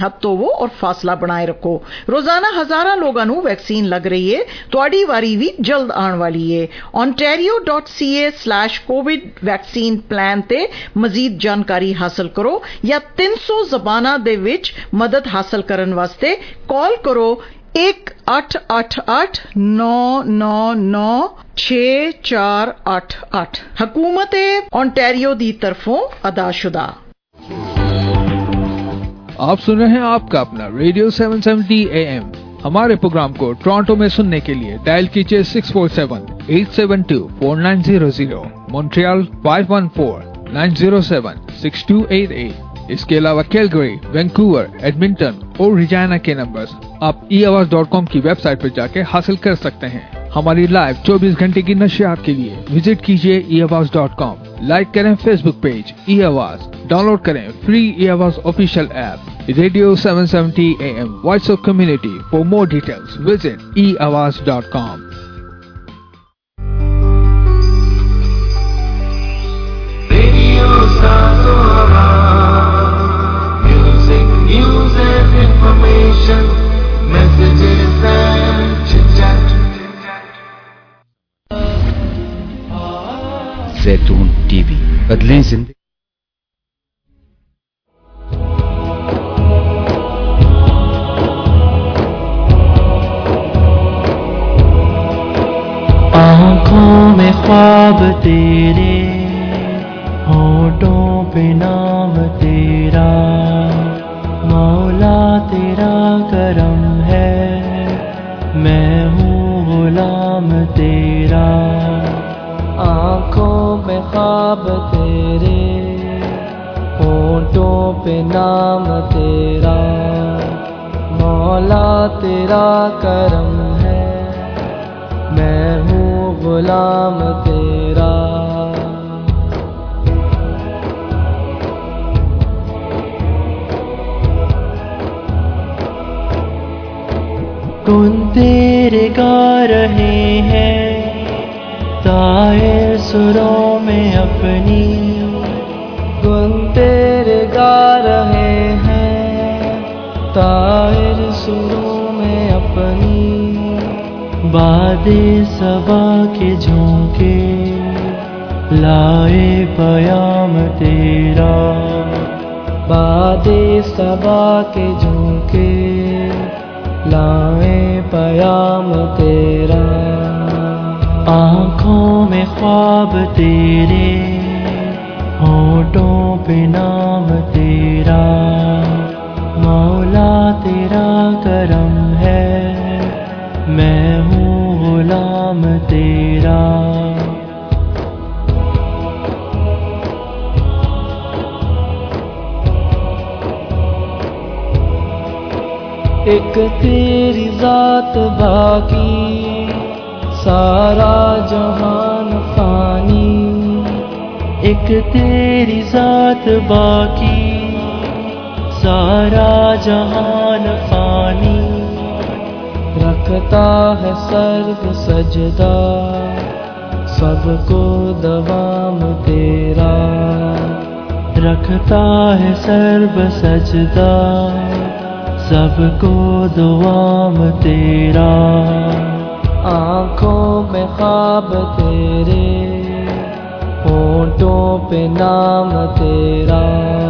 ਹੱਥ ਧੋਵੋ ਔਰ ਫਾਸਲਾ ਬਣਾਏ ਰੱਖੋ। ਰੋਜ਼ਾਨਾ ਹਜ਼ਾਰਾਂ ਲੋਕਾਂ ਨੂੰ ਵੈਕਸੀਨ ਲੱਗ ਰਹੀ ਹੈ, ਤੁਹਾਡੀ ਵਾਰੀ ਵੀ ਜਲਦ ਆਉਣ ਵਾਲੀ ਹੈ। ontario.ca/covid ਵੈਕਸੀਨ ਪਲਾਨ ਤੇ ਮਜ਼ੀਦ ਜਾਣਕਾਰੀ ਹਾਸਲ ਕਰੋ ਜਾਂ 300 ਜ਼ਬਾਨਾਂ ਦੇ ਵਿੱਚ ਮਦਦ ਹਾਸਲ ਕਰਨ ਵਾਸਤੇ ਕਾਲ ਕਰੋ 1-888-999-6488। ਹਕੂਮਤ ontario ਦੀ ਤਰਫੋਂ ਅਦਾਸ਼ੁਦਾ। आप सुन रहे हैं आपका अपना रेडियो 770 AM। हमारे प्रोग्राम को टोरंटो में सुनने के लिए डायल कीजिए 647-872-4900, मॉन्ट्रियल 514-907-6288। इसके अलावा कैलगरी, वैंकूवर, एडमिंटन और रिजाना के नंबर्स आप eAwaaz.com की वेबसाइट पर जाके हासिल कर सकते हैं। हमारी लाइव 24 घंटे की नशियात के लिए विजिट कीजिए eAwaaz.com। लाइक करें फेसबुक पेज eAwaaz, डाउनलोड करें free eAwaaz official app Radio 770 AM, Voice of Community. For more details, visit eAwaaz.com. Radio Sahara, music, news and information, messages and chit-chat. Zaitoon TV, बदलें जिंदगी। आँखों में ख्वाब तेरे, होठों पे नाम तेरा, मौला तेरा करम है, मैं हूँ गुलाम तेरा। आँखों में ख्वाब तेरे, होठों पे नाम तेरा, मौला तेरा करम है, मैं हूँ गुलाम तेरा। गुन तेरे गा रहे हैं ताहिर सुरों में अपनी, गुन तेरे गा रहे हैं ताहिर सुरों में अपनी। बादे सबा के झोंके लाए पयाम तेरा, बादे सबा के झोंके लाए पयाम तेरा। आँखों में ख्वाब तेरे, होठों पे नाम तेरा, मौला तेरा करम है, मैं हूँ गुलाम तेरा। एक तेरी जात बाकी, सारा जहान फानी, एक तेरी जात बाकी, सारा जहान फानी। रखता है सर्व सजदा, सबको दवाम तेरा, रखता है सर्व सजदा, सबको दुआम तेरा। आँखों में ख्वाब तेरे, होठों पे नाम तेरा,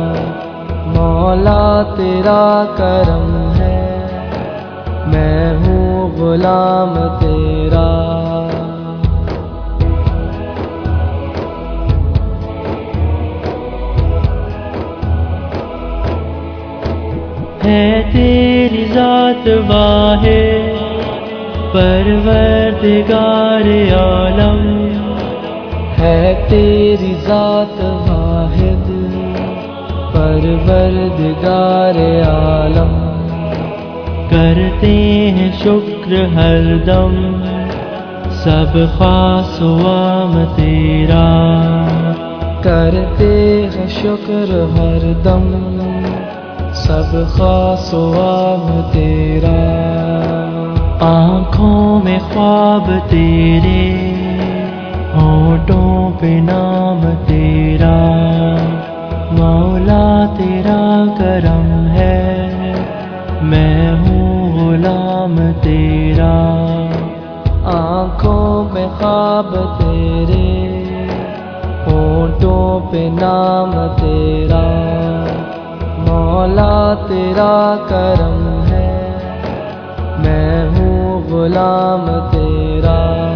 मौला तेरा करम है, मैं हूँ गुलाम तेरा। है तेरी जात वाहिद, परवरदिगार आलम, है तेरी जात वाहिद, परवरदिगार आलम। करते हैं शुक्र हरदम, सब खास वाम तेरा, करते हैं शुक्र हरदम, सब खास वाम तेरा। आँखों में ख्वाब तेरे, होठों पे नाम तेरा, मौला तेरा करम है, ख्वाब तेरे, होंठों पे नाम तेरा, मौला तेरा करम है, मैं हूँ गुलाम तेरा।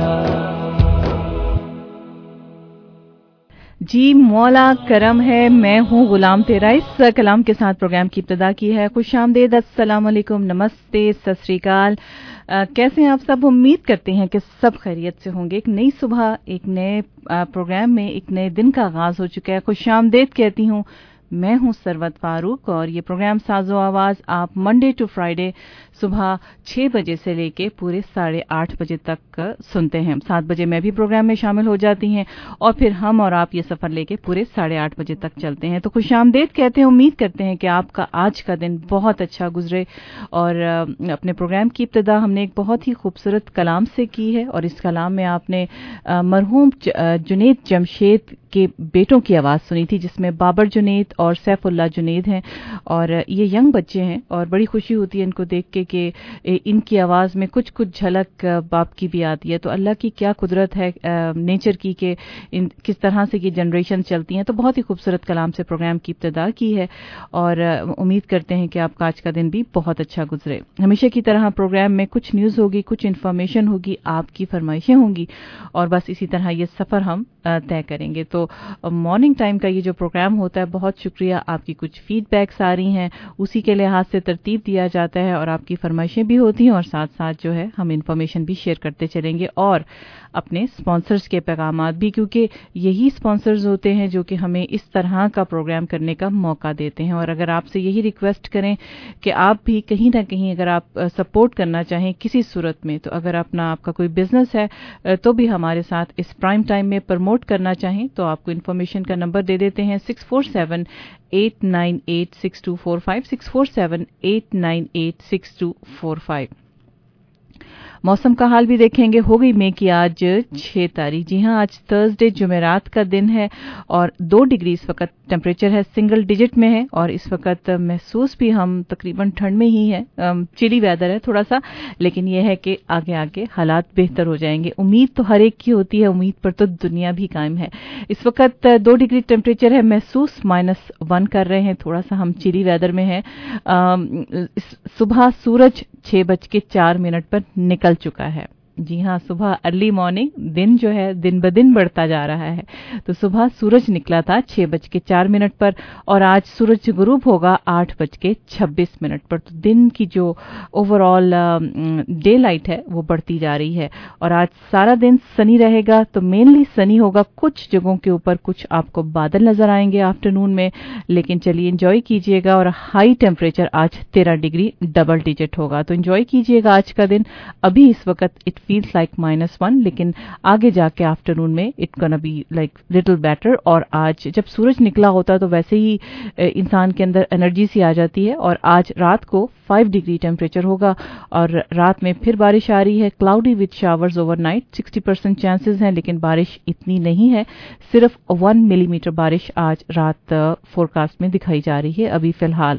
जी मौला करम है, मैं हूँ गुलाम तेरा, इस कलाम के साथ प्रोग्राम की इब्तिदा की है। खुशामदीद, अस्सलाम वालेकुम, नमस्ते, सत श्री अकाल। कैसे हैं आप सब? उम्मीद करते हैं कि सब खैरियत से होंगे। एक नई सुबह, एक नए प्रोग्राम में, एक नए दिन का आगाज हो चुका है। खुशामदीद कहती हूँ, मैं हूं सरवत फारूक और ये प्रोग्राम साजो आवाज आप मंडे टू फ्राइडे सुबह 6 बजे से लेके पूरे 8:30 बजे तक सुनते हैं। 7 बजे मैं भी प्रोग्राम में शामिल हो जाती हैं और फिर हम और आप ये सफर लेके पूरे 8:30 बजे तक चलते हैं। तो खुशामदीद कहते हैं, उम्मीद करते हैं कि आपका आज का दिन बहुत अच्छा गुजरे। और अपने प्रोग्राम की इब्तिदा हमने एक बहुत ही खूबसूरत कलाम से की है और इस कलाम में आपने मरहूम जुनैद जमशेद के बेटों की आवाज़ सुनी थी, जिसमें बाबर जुनैद और सैफुल्लाह जुनैद हैं और ये यंग बच्चे हैं और बड़ी खुशी होती है इनको देख के कि इनकी आवाज़ में कुछ कुछ झलक बाप की भी आती है। तो अल्लाह की क्या कुदरत है नेचर की कि किस तरह से ये जनरेशन चलती हैं। तो बहुत ही खूबसूरत कलाम से प्रोग्राम की इब्तिदा की है और उम्मीद करते हैं कि आपका आज का दिन भी बहुत अच्छा गुजरे। हमेशा की तरह प्रोग्राम में कुछ न्यूज़ होगी, कुछ इन्फॉर्मेशन होगी, आपकी फरमाइशें होंगी और बस इसी तरह ये सफ़र हम तय करेंगे। तो मॉर्निंग टाइम का ये जो प्रोग्राम होता है, बहुत शुक्रिया, आपकी कुछ फीडबैक्स आ रही हैं, उसी के लिहाज से तरतीब दिया जाता है और आपकी फरमाइशें भी होती हैं और साथ साथ जो है हम इन्फॉर्मेशन भी शेयर करते चलेंगे और अपने स्पॉन्सर्स के पैगामात भी, क्योंकि यही स्पॉन्सर्स होते हैं जो कि हमें इस तरह का प्रोग्राम करने का मौका देते हैं। और अगर आपसे यही रिक्वेस्ट करें कि आप भी कहीं ना कहीं अगर आप सपोर्ट करना चाहें किसी सूरत में, तो अगर आपका कोई बिजनेस है तो भी हमारे साथ इस प्राइम टाइम में प्रमोट करना चाहें तो आपको इन्फॉर्मेशन का नंबर दे देते हैं 647-898-6245, 647-898-6245। मौसम का हाल भी देखेंगे। हो गई मई की आज 6 तारीख। जी हां, आज थर्सडे जुमेरात का दिन है और 2 डिग्री इस वक्त टेम्परेचर है, सिंगल डिजिट में है और इस वक्त महसूस भी हम तकरीबन ठंड में ही है। चिली वेदर है थोड़ा सा, लेकिन यह है कि आगे आगे हालात बेहतर हो जाएंगे। उम्मीद तो हर एक की होती है, उम्मीद पर तो दुनिया भी कायम है। इस वक्त 2 डिग्री टेम्परेचर है, महसूस -1 कर रहे हैं, थोड़ा सा हम चिली वेदर में है। सुबह सूरज 6:04 पर निकल चुका है। जी हाँ, सुबह अर्ली मॉर्निंग, दिन जो है दिन ब दिन बढ़ता जा रहा है। तो सुबह सूरज निकला था 6:04 पर और आज सूरज गुरूब होगा 8:26 पर। तो दिन की जो ओवरऑल डे लाइट है वो बढ़ती जा रही है और आज सारा दिन सनी रहेगा। तो मेनली सनी होगा, कुछ जगहों के ऊपर कुछ आपको बादल नजर आएंगे आफ्टरनून में, लेकिन चलिए एंजॉय कीजिएगा। और हाई टेम्परेचर आज 13 डिग्री डबल डिजिट होगा। तो एंजॉय कीजिएगा आज का दिन। अभी इस वक्त इट फील्स लाइक -1, लेकिन आगे जाके आफ्टरनून में it gonna be like little better. और आज जब सूरज निकला होता है तो वैसे ही इंसान के अंदर एनर्जी सी आ जाती है। और आज रात को 5 डिग्री टेम्परेचर होगा और रात में फिर बारिश आ रही है, cloudy with showers overnight, 60% chances हैं, लेकिन बारिश इतनी नहीं है, सिर्फ 1 मिलीमीटर बारिश आज रात फोरकास्ट में दिखाई जा रही है अभी फिलहाल।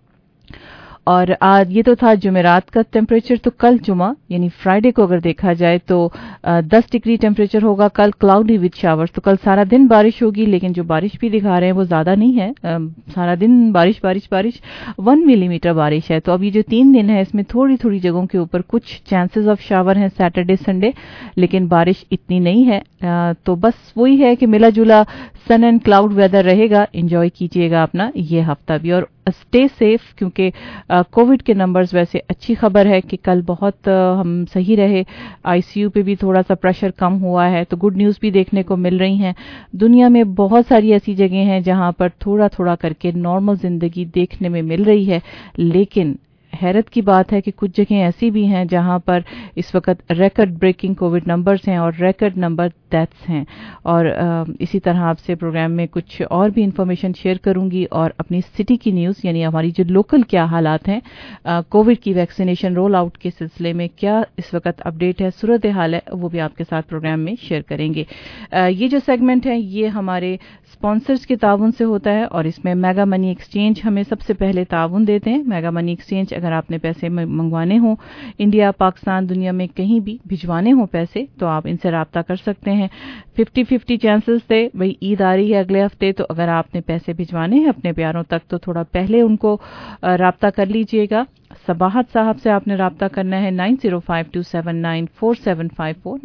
और आज ये तो था जुमेरात का टेम्परेचर। तो कल जुमा यानी फ्राइडे को अगर देखा जाए तो 10 डिग्री टेम्परेचर होगा, कल क्लाउडी विद शावर्स। तो कल सारा दिन बारिश होगी, लेकिन जो बारिश भी दिखा रहे हैं वो ज्यादा नहीं है, सारा दिन बारिश बारिश बारिश, 1 मिलीमीटर बारिश है। तो अभी जो 3 दिन है इसमें थोड़ी थोड़ी जगहों के ऊपर कुछ चांसेस ऑफ शावर हैं सैटरडे संडे, लेकिन बारिश इतनी नहीं है। तो बस वही है कि मिला जुला सन एंड क्लाउड वेदर रहेगा। एंजॉय कीजिएगा अपना ये हफ्ता भी और स्टे सेफ, क्योंकि कोविड के नंबर्स, वैसे अच्छी खबर है कि कल बहुत हम सही रहे, आईसीयू पे भी थोड़ा सा प्रेशर कम हुआ है। तो गुड न्यूज़ भी देखने को मिल रही हैं। दुनिया में बहुत सारी ऐसी जगह हैं जहां पर थोड़ा थोड़ा करके नॉर्मल जिंदगी देखने में मिल रही है, लेकिन हैरत की बात है कि कुछ जगह ऐसी भी हैं जहां पर इस वक्त रिकॉर्ड ब्रेकिंग कोविड नंबर्स हैं और रिकॉर्ड नंबर डेथ्स हैं। और इसी तरह आपसे प्रोग्राम में कुछ और भी इंफॉर्मेशन शेयर करूंगी और अपनी सिटी की न्यूज़ यानी हमारी जो लोकल क्या हालात हैं, कोविड की वैक्सीनेशन रोल आउट के सिलसिले में क्या इस वक्त अपडेट है, सूरत हाल है, वो भी आपके साथ प्रोग्राम में शेयर करेंगे। ये जो सेगमेंट है ये हमारे स्पॉन्सर्स के ताउन से होता है और इसमें मेगा मनी एक्सचेंज हमें सबसे पहले ताउन देते हैं। मेगा मनी एक्सचेंज अगर अगर आपने पैसे मंगवाने हो इंडिया, पाकिस्तान, दुनिया में कहीं भी भिजवाने हो पैसे, तो आप इनसे राब्ता कर सकते हैं। 50-50 चांसेस थे, भाई ईद आ रही है अगले हफ्ते, तो अगर आपने पैसे भिजवाने हैं अपने प्यारों तक तो थोड़ा पहले उनको राब्ता कर लीजिएगा। सबाहत साहब से आपने राब्ता करना है 9052794754,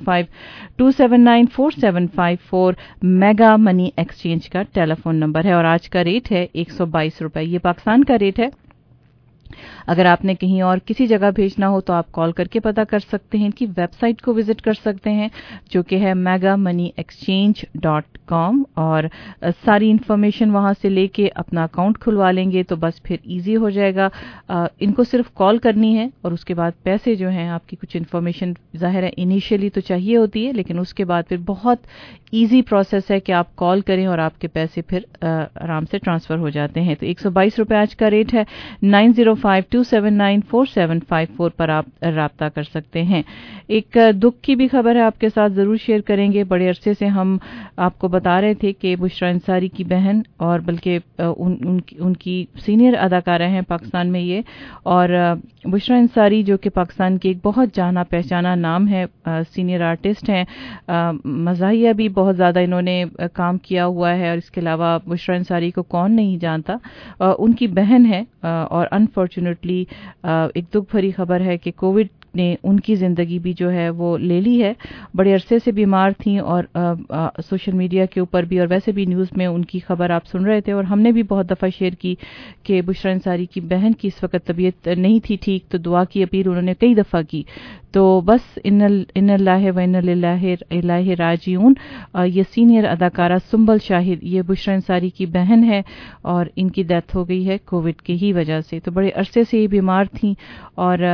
9052794754 मेगा मनी एक्सचेंज का टेलीफोन नंबर है और आज का रेट है 122 रुपए। ये पाकिस्तान का रेट है। अगर आपने कहीं और किसी जगह भेजना हो तो आप कॉल करके पता कर सकते हैं, इनकी वेबसाइट को विजिट कर सकते हैं जो कि है megamoneyexchange.com और सारी इंफॉर्मेशन वहां से लेके अपना अकाउंट खुलवा लेंगे तो बस फिर इजी हो जाएगा। इनको सिर्फ कॉल करनी है और उसके बाद पैसे जो हैं, आपकी कुछ इंफॉर्मेशन जाहिर है इनिशियली तो चाहिए होती है, लेकिन उसके बाद फिर बहुत ईजी प्रोसेस है कि आप कॉल करें और आपके पैसे फिर आराम से ट्रांसफर हो जाते हैं। तो 122 रुपए आज का रेट है। 9052794754 पर आप राब्ता कर सकते हैं। एक दुख की भी खबर है आपके साथ जरूर शेयर करेंगे। बड़े अरसे से हम आपको बता रहे थे कि बुशरा अंसारी की बहन और बल्कि उनकी सीनियर अदाकारा हैं पाकिस्तान में ये, और बुशरा अंसारी जो कि पाकिस्तान की एक बहुत जाना पहचाना नाम है, सीनियर आर्टिस्ट हैं, मज़ाहिया भी बहुत ज़्यादा इन्होंने काम किया हुआ है और इसके अलावा बुशरा अंसारी को कौन नहीं जानता, उनकी बहन है और अनफॉर्चुनेटली एक दुख भरी खबर है कि कोविड ने उनकी ज़िंदगी भी जो है वो ले ली है। बड़े अरसे से बीमार थी और सोशल मीडिया के ऊपर भी और वैसे भी न्यूज़ में उनकी खबर आप सुन रहे थे और हमने भी बहुत दफ़ा शेयर की कि बुशरा अंसारी की बहन की इस वक्त तबीयत नहीं थी ठीक, तो दुआ की अपील उन्होंने कई दफ़ा की। तो बस इन्नल्लाहि व इन्ना इलैहि राजिऊन। ये सीनियर अदाकारा सुंबल शाहिद, ये बुशरा अंसारी की बहन है और इनकी डेथ हो गई है कोविड की ही वजह से। तो बड़े अरसे से ये बीमार थी और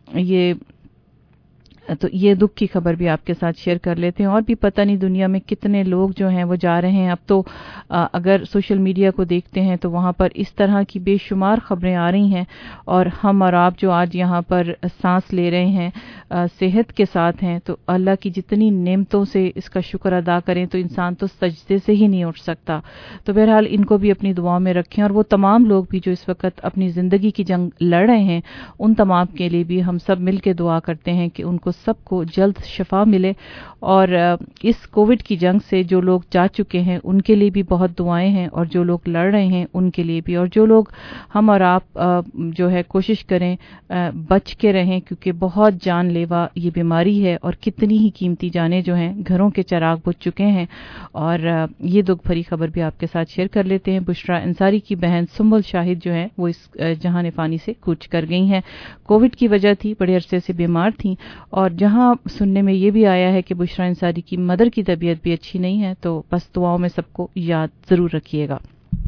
ये दुख की खबर भी आपके साथ शेयर कर लेते हैं। और भी पता नहीं दुनिया में कितने लोग जो हैं वो जा रहे हैं। अब तो अगर सोशल मीडिया को देखते हैं तो वहाँ पर इस तरह की बेशुमार खबरें आ रही हैं और हम और आप जो आज यहाँ पर सांस ले रहे हैं, सेहत के साथ हैं, तो अल्लाह की जितनी नेमतों से इसका शुक्र अदा करें तो इंसान तो सजदे से ही नहीं उठ सकता। तो बहरहाल इनको भी अपनी दुआ में रखें और वो तमाम लोग भी जो इस वक्त अपनी ज़िंदगी की जंग लड़ रहे हैं उन तमाम के लिए भी हम सब मिल के दुआ करते हैं कि उनको सबको जल्द शिफा मिले। और इस कोविड की जंग से जो लोग जा चुके हैं उनके लिए भी बहुत दुआएं हैं और जो लोग लड़ रहे हैं उनके लिए भी, और जो लोग हम और आप जो है कोशिश करें बच के रहें क्योंकि बहुत जानलेवा ये बीमारी है और कितनी ही कीमती जानें जो हैं घरों के चिराग बुझ चुके हैं। और ये दुख भरी खबर भी आपके साथ शेयर कर लेते हैं। बुशरा अंसारी की बहन सुंबल शाहिद जो हैं वो इस जहान फानी से कूच कर गई हैं। कोविड की वजह थी, बड़े अरसे से बीमार थी और जहां सुनने में ये भी आया है कि बुशरा अंसारी की मदर की तबीयत भी अच्छी नहीं है, तो बस दुआओं में सबको याद जरूर रखिएगा।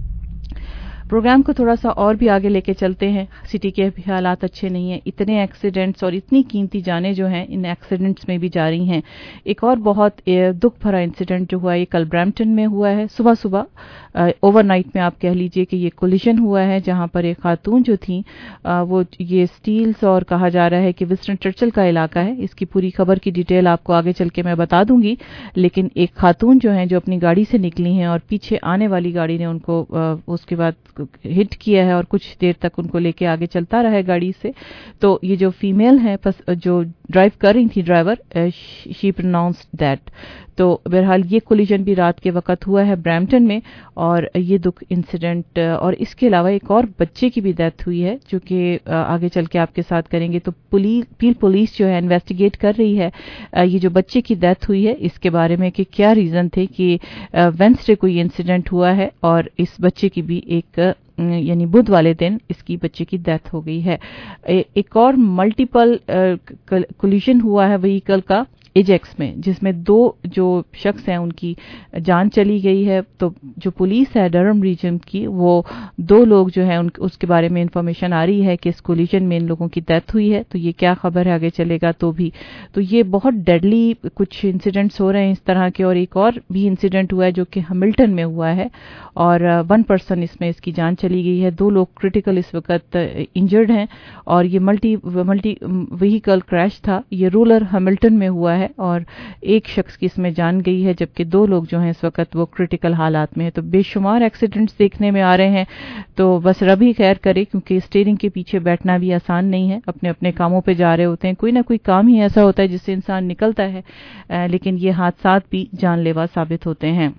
प्रोग्राम को थोड़ा सा और भी आगे लेके चलते हैं। सिटी के भी हालात अच्छे नहीं हैं, इतने एक्सीडेंट्स और इतनी कीमती जानें जो हैं इन एक्सीडेंट्स में भी जा रही हैं। एक और बहुत दुख भरा इंसिडेंट जो हुआ है ये कल ब्रैम्पटन में हुआ है। सुबह सुबह ओवरनाइट में आप कह लीजिए कि ये कोलिजन हुआ है जहां पर एक खातून जो थी वो ये स्टील्स और कहा जा रहा है कि विंस्टन चर्चिल का इलाका है। इसकी पूरी खबर की डिटेल आपको आगे चल के मैं बता दूंगी, लेकिन एक खातून जो है जो अपनी गाड़ी से निकली हैं और पीछे आने वाली गाड़ी ने उनको उसके बाद हिट किया है और कुछ देर तक उनको लेके आगे चलता रहा है गाड़ी से। तो ये जो फीमेल है जो ड्राइव कर रही थी ड्राइवर, शी प्रोनाउंस्ड दैट। तो बहरहाल ये कोलिजन भी रात के वक्त हुआ है ब्रैम्पटन में और ये दुख इंसिडेंट, और इसके अलावा एक और बच्चे की भी डेथ हुई है जो कि आगे चल के आपके साथ करेंगे। तो पुलिस जो है इन्वेस्टिगेट कर रही है ये जो बच्चे की डेथ हुई है इसके बारे में कि क्या रीजन थे कि वेडनेसडे को ये इंसिडेंट हुआ है और इस बच्चे की भी एक यानी बुध वाले दिन इसकी बच्चे की डेथ हो गई है। एक और मल्टीपल कोलिजन हुआ है व्हीकल का एजेक्स में, जिसमें दो जो शख्स हैं उनकी जान चली गई है। तो जो पुलिस है डरहम रीजन की, वो दो लोग जो हैं उसके बारे में इंफॉर्मेशन आ रही है कि इस कोलिजन में इन लोगों की डेथ हुई है। तो ये क्या खबर है आगे चलेगा तो भी, तो ये बहुत डेडली कुछ इंसिडेंट्स हो रहे हैं इस तरह के। और एक और भी इंसिडेंट हुआ है जो कि हैमिल्टन में हुआ है और 1 पर्सन इसमें इसकी जान चली गई है। 2 लोग क्रिटिकल इस वक्त इंजर्ड हैं और ये मल्टी व्हीकल क्रैश था। ये रूरल हैमिल्टन में हुआ है है और एक शख्स की इसमें जान गई है, जबकि 2 लोग जो हैं इस वक्त वो क्रिटिकल हालात में हैं। तो बेशुमार एक्सीडेंट्स देखने में आ रहे हैं। तो बस रब ही खैर करे, क्योंकि स्टीयरिंग के पीछे बैठना भी आसान नहीं है। अपने अपने कामों पे जा रहे होते हैं, कोई ना कोई काम ही ऐसा होता है जिससे इंसान निकलता है, लेकिन ये हादसात भी जानलेवा साबित होते हैं।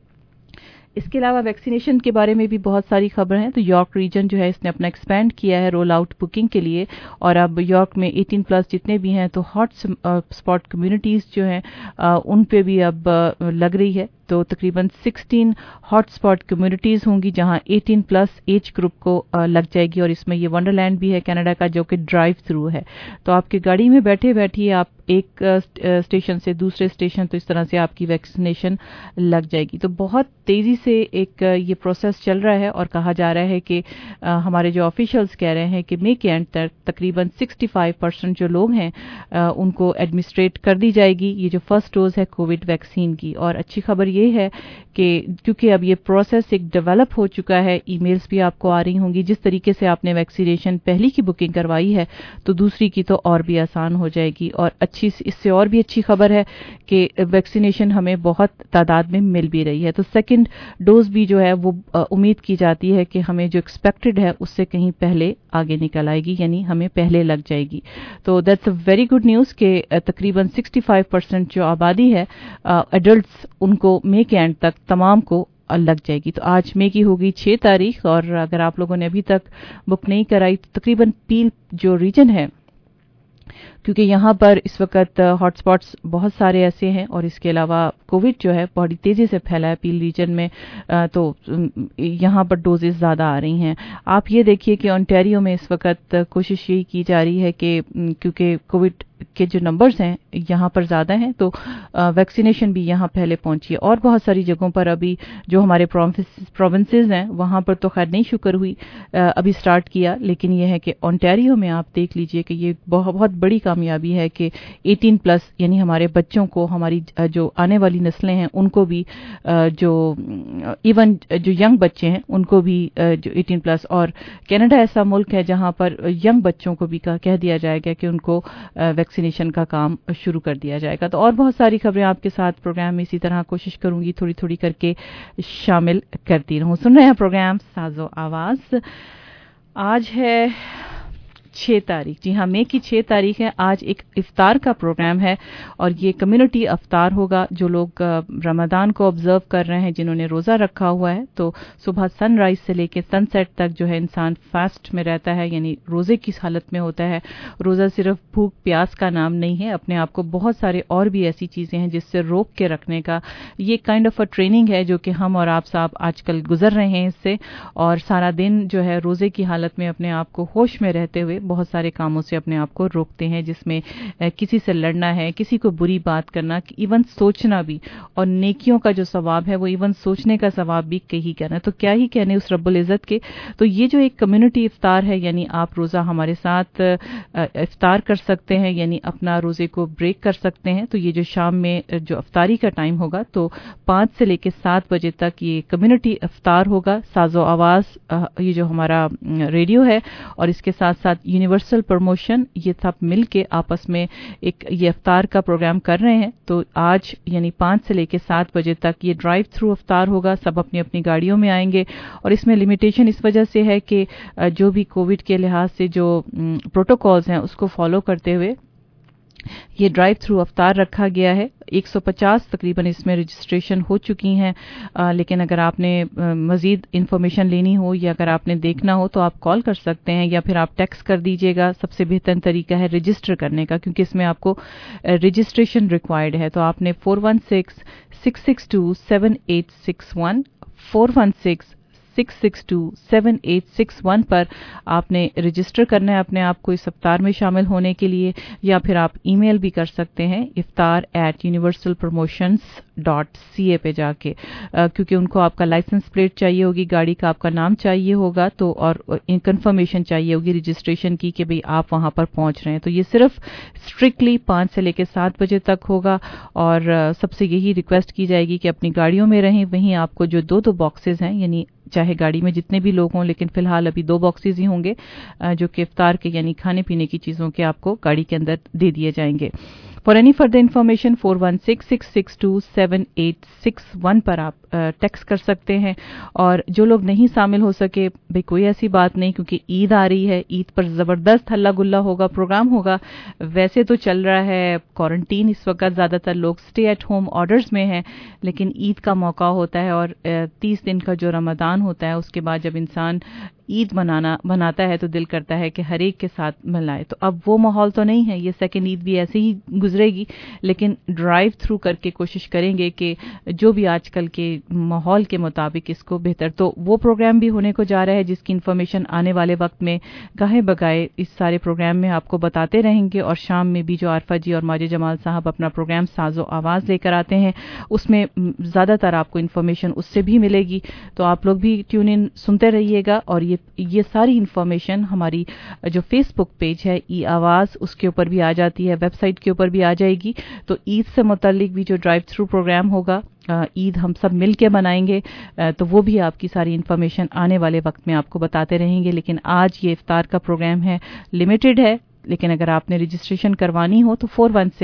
इसके अलावा वैक्सीनेशन के बारे में भी बहुत सारी खबर हैं। तो यॉर्क रीजन जो है इसने अपना एक्सपैंड किया है रोल आउट बुकिंग के लिए, और अब यॉर्क में 18+ जितने भी हैं तो हॉट स्पॉट कम्युनिटीज़ जो हैं उन पे भी अब लग रही है। तो तकरीबन 16 हॉट स्पॉट कम्युनिटीज़ होंगी जहां 18+ एज ग्रुप को लग जाएगी, और इसमें ये वंडरलैंड भी है कनाडा का, जो कि ड्राइव थ्रू है। तो आपकी गाड़ी में बैठे बैठे आप एक स्टेशन से दूसरे स्टेशन, तो इस तरह से आपकी वैक्सीनेशन लग जाएगी। तो बहुत तेज़ी से एक ये प्रोसेस चल रहा है, और कहा जा रहा है कि हमारे जो ऑफिशियल्स कह रहे हैं कि मई के एंड तक तकरीबन 65% जो लोग हैं उनको एडमिनिस्ट्रेट कर दी जाएगी ये जो फर्स्ट डोज है कोविड वैक्सीन की। और अच्छी खबर ये है कि क्योंकि अब ये प्रोसेस एक डेवलप हो चुका है, ईमेल्स भी आपको आ रही होंगी, जिस तरीके से आपने वैक्सीनेशन पहली की बुकिंग करवाई है तो दूसरी की तो और भी आसान हो जाएगी। और इससे और भी अच्छी खबर है कि वैक्सीनेशन हमें बहुत तादाद में मिल भी रही है। तो सेकंड डोज भी जो है वो उम्मीद की जाती है कि हमें जो एक्सपेक्टेड है उससे कहीं पहले आगे निकल आएगी, यानी हमें पहले लग जाएगी। तो that's a very good news कि तकरीबन 65% जो आबादी है एडल्ट्स, उनको मई के एंड तक तमाम को लग जाएगी। तो आज मई की होगी 6 तारीख, और अगर आप लोगों ने अभी तक बुक नहीं कराई तो तकरीबन पील जो रीजन है, क्योंकि यहाँ पर इस वक्त हॉटस्पॉट्स बहुत सारे ऐसे हैं, और इसके अलावा कोविड जो है बड़ी तेज़ी से फैला है पील रीजन में, तो यहाँ पर डोजेस ज़्यादा आ रही हैं। आप ये देखिए कि ओंटारियो में इस वक्त कोशिश यही की जा रही है कि क्योंकि कोविड के जो नंबर्स हैं यहाँ पर ज़्यादा हैं, तो वैक्सीनेशन भी यहाँ पहले पहुंची है। और बहुत सारी जगहों पर अभी जो हमारे प्रोविंसेस हैं वहाँ पर तो खैर नहीं शुक्र हुई अभी स्टार्ट किया, लेकिन यह है कि ओंटारियो में आप देख लीजिए कि ये बहुत बड़ी कामयाबी है कि 18+ यानी हमारे बच्चों को, हमारी जो आने वाली नस्लें हैं उनको भी, जो इवन जो यंग बच्चे हैं उनको भी जो 18+, और कनाडा ऐसा मुल्क है जहाँ पर यंग बच्चों को भी कह दिया जाएगा कि उनको वैक्सीनेशन का काम शुरू कर दिया जाएगा। तो और बहुत सारी खबरें आपके साथ प्रोग्राम में इसी तरह कोशिश करूंगी थोड़ी थोड़ी करके शामिल करती रहूं। सुन रहे हैं प्रोग्राम साजो आवाज। आज है 6 तारीख, जी हाँ मई की 6 तारीख है। आज एक इफ्तार का प्रोग्राम है, और ये कम्युनिटी इफ्तार होगा। जो लोग रमज़ान को ऑब्जर्व कर रहे हैं, जिन्होंने रोज़ा रखा हुआ है, तो सुबह सनराइज से लेके सनसेट तक जो है इंसान फास्ट में रहता है, यानी रोज़े की हालत में होता है। रोज़ा सिर्फ भूख प्यास का नाम नहीं है, अपने आप को बहुत सारे और भी ऐसी चीज़ें हैं जिससे रोक के रखने का ये काइंड ऑफ अ ट्रेनिंग है, जो कि हम और आप साहब आजकल गुजर रहे हैं इससे। और सारा दिन जो है रोज़े की हालत में अपने आप को होश में रहते हुए बहुत सारे कामों से अपने आप को रोकते हैं, जिसमें किसी से लड़ना है, किसी को बुरी बात करना, इवन सोचना भी, और नेकियों का जो सवाब है वो इवन सोचने का सवाब भी कहीं कहना। तो क्या ही कहने उस रब्बुल इज़्ज़त के। तो ये जो एक कम्युनिटी इफ्तार है, यानी आप रोज़ा हमारे साथ इफ्तार कर सकते हैं, यानी अपना रोज़े को ब्रेक कर सकते हैं। तो ये जो शाम में जो इफ्तारी का टाइम होगा, तो 5 से लेकर 7 बजे तक ये कम्युनिटी इफ्तार होगा। साजो आवाज़ ये जो हमारा रेडियो है, और इसके साथ साथ यूनिवर्सल प्रमोशन, ये सब मिल के आपस में एक ये इफ्तार का प्रोग्राम कर रहे हैं। तो आज यानी 5 से लेकर 7 बजे तक ये ड्राइव थ्रू इफ्तार होगा। सब अपनी अपनी गाड़ियों में आएंगे, और इसमें लिमिटेशन इस वजह से है कि जो भी कोविड के लिहाज से जो प्रोटोकॉल्स हैं उसको फॉलो करते हुए ये ड्राइव थ्रू इफ्तार रखा गया है। 150 तकरीबन इसमें रजिस्ट्रेशन हो चुकी हैं, लेकिन अगर आपने मज़ीद इन्फॉर्मेशन लेनी हो या अगर आपने देखना हो तो आप कॉल कर सकते हैं, या फिर आप टेक्स्ट कर दीजिएगा। सबसे बेहतर तरीका है रजिस्टर करने का, क्योंकि इसमें आपको रजिस्ट्रेशन रिक्वायर्ड है। तो आपने 416-662-7861 416-662-7861 पर आपने रजिस्टर करना है अपने आप को इस इफ्तार में शामिल होने के लिए, या फिर आप ईमेल भी कर सकते हैं iftar@universalpromotions.ca पे जाके, क्योंकि उनको आपका लाइसेंस प्लेट चाहिए होगी, गाड़ी का आपका नाम चाहिए होगा, तो और कंफर्मेशन चाहिए होगी रजिस्ट्रेशन की कि भाई आप वहां पर पहुंच रहे हैं। तो ये सिर्फ स्ट्रिक्टली 5 से लेकर 7 बजे तक होगा, और सबसे यही रिक्वेस्ट की जाएगी कि अपनी गाड़ियों में रहें। वहीं आपको जो 2 बॉक्सेस हैं, यानी चाहे गाड़ी में जितने भी लोग हों, लेकिन फिलहाल अभी 2 बॉक्सेस ही होंगे जो कि इफ्तार के यानी खाने पीने की चीज़ों के आपको गाड़ी के अंदर दे दिए जाएंगे। फॉर एनी फर्दर इन्फॉर्मेशन 4166627861 पर आप टेक्स्ट कर सकते हैं। और जो लोग नहीं शामिल हो सके, भाई कोई ऐसी बात नहीं, क्योंकि ईद आ रही है, ईद पर ज़बरदस्त हल्ला गुल्ला होगा, प्रोग्राम होगा। वैसे तो चल रहा है क्वारंटीन इस वक्त, ज़्यादातर लोग स्टे एट होम ऑर्डर्स में हैं, लेकिन ईद का मौका होता है और 30 दिन का जो रमज़ान होता है, उसके बाद जब इंसान ईद मनाता है तो दिल करता है कि हर एक के साथ मनाए। तो अब वो माहौल तो नहीं है, ये सेकेंड ईद भी ऐसे ही गुजरेगी, लेकिन ड्राइव थ्रू करके कोशिश करेंगे कि जो भी आजकल के माहौल के मुताबिक इसको बेहतर। तो वो प्रोग्राम भी होने को जा रहा है जिसकी इन्फॉर्मेशन आने वाले वक्त में गाहे बगाए इस सारे प्रोग्राम में आपको बताते रहेंगे। और शाम में भी जो आरफा जी और माजिद जमाल साहब अपना प्रोग्राम साजो आवाज़ लेकर आते हैं, उसमें ज़्यादातर आपको इन्फॉर्मेशन उससे भी मिलेगी। तो आप लोग भी ट्यून इन सुनते रहिएगा। और ये सारी इन्फॉर्मेशन हमारी जो फेसबुक पेज है ई आवाज़, उसके ऊपर भी आ जाती है, वेबसाइट के ऊपर भी आ जाएगी। तो ईद से मुतालिक भी जो ड्राइव थ्रू प्रोग्राम होगा, ईद हम सब मिल के मनाएंगे, तो वो भी आपकी सारी इन्फॉर्मेशन आने वाले वक्त में आपको बताते रहेंगे। लेकिन आज ये इफ्तार का प्रोग्राम है, लिमिटेड है, लेकिन अगर आपने रजिस्ट्रेशन करवानी हो तो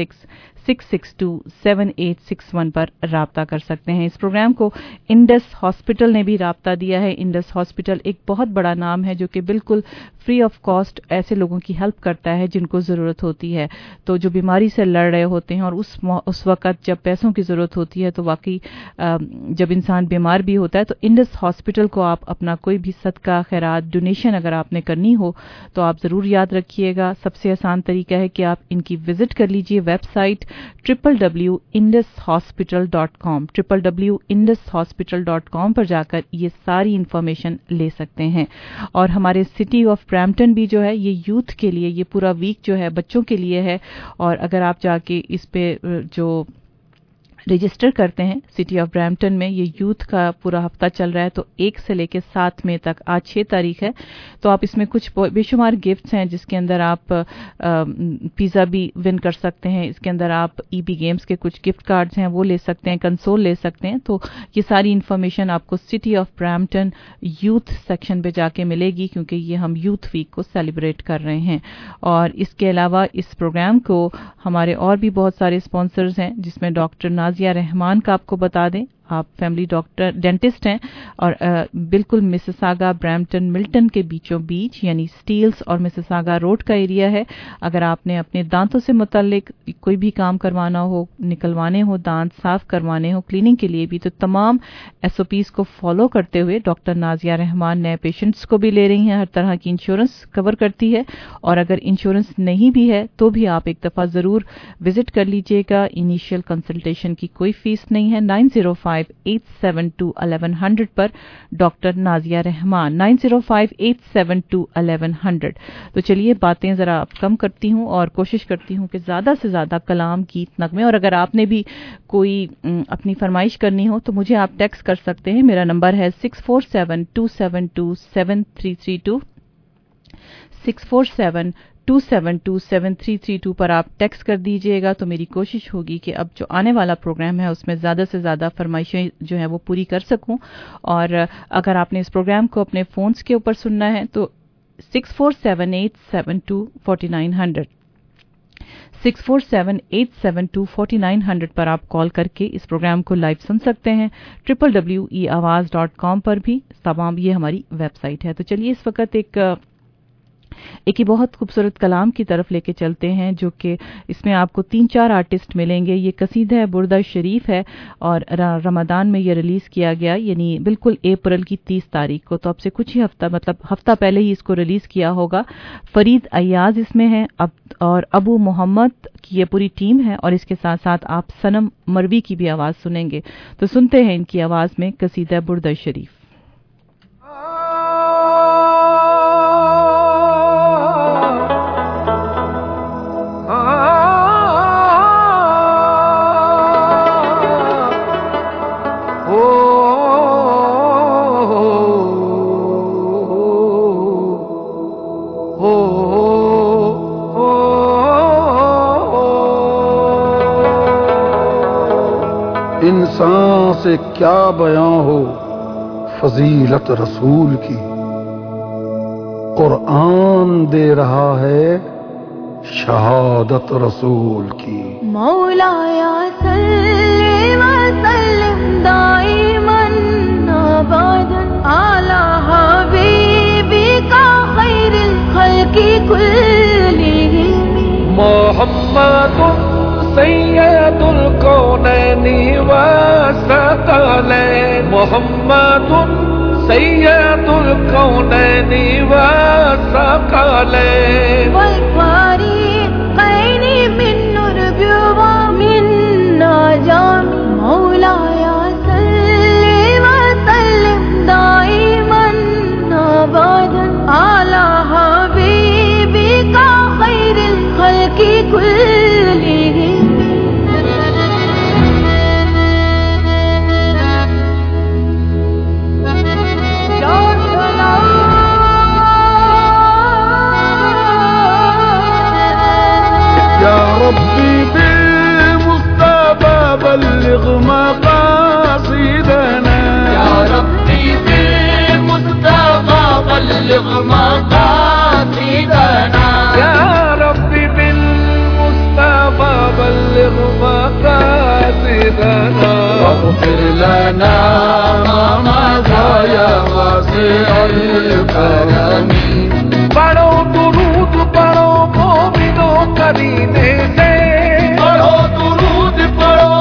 4166627861 पर राब्ता कर सकते हैं। इस प्रोग्राम को इंडस हॉस्पिटल ने भी राब्ता दिया है। इंडस हॉस्पिटल एक बहुत बड़ा नाम है जो कि बिल्कुल फ्री ऑफ कॉस्ट ऐसे लोगों की हेल्प करता है जिनको ज़रूरत होती है। तो जो बीमारी से लड़ रहे होते हैं और उस वक्त जब पैसों की ज़रूरत होती है, तो वाकई जब इंसान बीमार भी होता है, तो इंडस हॉस्पिटल को आप अपना कोई भी सदका खैरात डोनेशन अगर आपने करनी हो तो आप ज़रूर याद रखिएगा। सबसे आसान तरीका है कि आप इनकी विजिट कर लीजिए वेबसाइट www.indushospital.com www.indushospital.com पर जाकर ये सारी इंफॉर्मेशन ले सकते हैं। और हमारे सिटी ऑफ ब्रैम्पटन भी जो है, ये यूथ के लिए ये पूरा वीक जो है बच्चों के लिए है। और अगर आप जाके इस पे जो रजिस्टर करते हैं सिटी ऑफ ब्रैम्पटन में, ये यूथ का पूरा हफ्ता चल रहा है, तो 1 से लेकर 7 मई तक, आज 6 तारीख है, तो आप इसमें कुछ बेशुमार गिफ्ट्स हैं जिसके अंदर आप पिज़्ज़ा भी विन कर सकते हैं। इसके अंदर आप ईबी गेम्स के कुछ गिफ्ट कार्ड्स हैं वो ले सकते हैं, कंसोल ले सकते हैं। तो ये सारी इन्फॉर्मेशन आपको city of Brampton youth section पे जाके मिलेगी, क्योंकि ये हम यूथ वीक को सेलिब्रेट कर रहे हैं। और इसके अलावा इस प्रोग्राम को हमारे और भी बहुत सारे स्पॉन्सर्स हैं, जिसमें डॉक्टर नाजिया रहमान का आपको बता दें, आप फैमिली डॉक्टर डेंटिस्ट हैं और बिल्कुल मिसिसागा ब्रैम्पटन मिल्टन के बीचों बीच, यानी स्टील्स और मिसिसागा रोड का एरिया है। अगर आपने अपने दांतों से मुताल्लिक कोई भी काम करवाना हो, निकलवाने हो, दांत साफ करवाने हो, क्लीनिंग के लिए भी, तो तमाम SOPs को फॉलो करते हुए डॉक्टर नाजिया रहमान नए पेशेंट्स को भी ले रही हैं। हर तरह की इंश्योरेंस कवर करती है, और अगर इंश्योरेंस नहीं भी है तो भी आप एक दफ़ा ज़रूर विजिट कर लीजिएगा। इनिशियल कंसल्टेशन की कोई फीस नहीं है। 9058721100 पर डॉक्टर नाजिया रहमान, 9058721100। तो चलिए बातें ज़रा अब कम करती हूँ और कोशिश करती हूँ कि ज़्यादा से ज़्यादा कलाम, गीत, नगमे, और अगर आपने भी कोई अपनी फरमाइश करनी हो तो मुझे आप टेक्स्ट कर सकते हैं। मेरा नंबर है 6472727332 647-272-7332 पर आप टेक्स्ट कर दीजिएगा। तो मेरी कोशिश होगी कि अब जो आने वाला प्रोग्राम है उसमें ज़्यादा से ज़्यादा फरमाइशें जो है वो पूरी कर सकूं। और अगर आपने इस प्रोग्राम को अपने फ़ोन्स के ऊपर सुनना है तो 6478724900 647-872-4900 पर आप कॉल करके इस प्रोग्राम को लाइव सुन सकते हैं। www.eawaz.com पर भी तमाम, ये हमारी वेबसाइट है। तो चलिए इस वक्त एक ही बहुत खूबसूरत कलाम की तरफ लेके चलते हैं, जो कि इसमें आपको 3-4 आर्टिस्ट मिलेंगे। ये कसीदा है, बुर्दा शरीफ है, और रमज़ान में ये रिलीज़ किया गया, यानी बिल्कुल अप्रैल की 30 तारीख को। तो अब से कुछ ही हफ्ता पहले ही इसको रिलीज़ किया होगा। फरीद अयाज इसमें है और अबू मोहम्मद की ये पूरी टीम है, और इसके साथ साथ आप सनम मरवी की भी आवाज़ सुनेंगे। तो सुनते हैं इनकी आवाज़ में कसीदा बुर्दा शरीफ। इंसान से क्या बयां हो फजीलत रसूल की, कुरान दे रहा है शहादत रसूल की। मौलाया सल्ली व सल्लिम दाइमन अबदन अला हबीबिका खैरिल खल्की कुल्लिहिम। मुहम्मदुन सय्यदुल कौनैनि व सकलैन। मुहम्मदुन सय्यदुल कौनैनि व सकलैन। वल फरीक़ैनि मिन नुरबि व मिन नजामी। मौलाया सल्ली व सल्लिम दाइमन अबदन अला हबीबिका खैरिल खल्की कुल्लिहिम। या रब्बी बिल-मुस्तफा बल्लिग मक़ासिदना। या रब्बी बिल-मुस्तफा बल्लिग मक़ासिदना। या रब्बी बिल-मुस्तफा बल्लिग मक़ासिदना। वाग़फिर लना मा मज़ा या वासिअल करमी। पढ़ो दुरूद पढ़ो मोमिनो करीने से। पढ़ो दुरूद पढ़ो।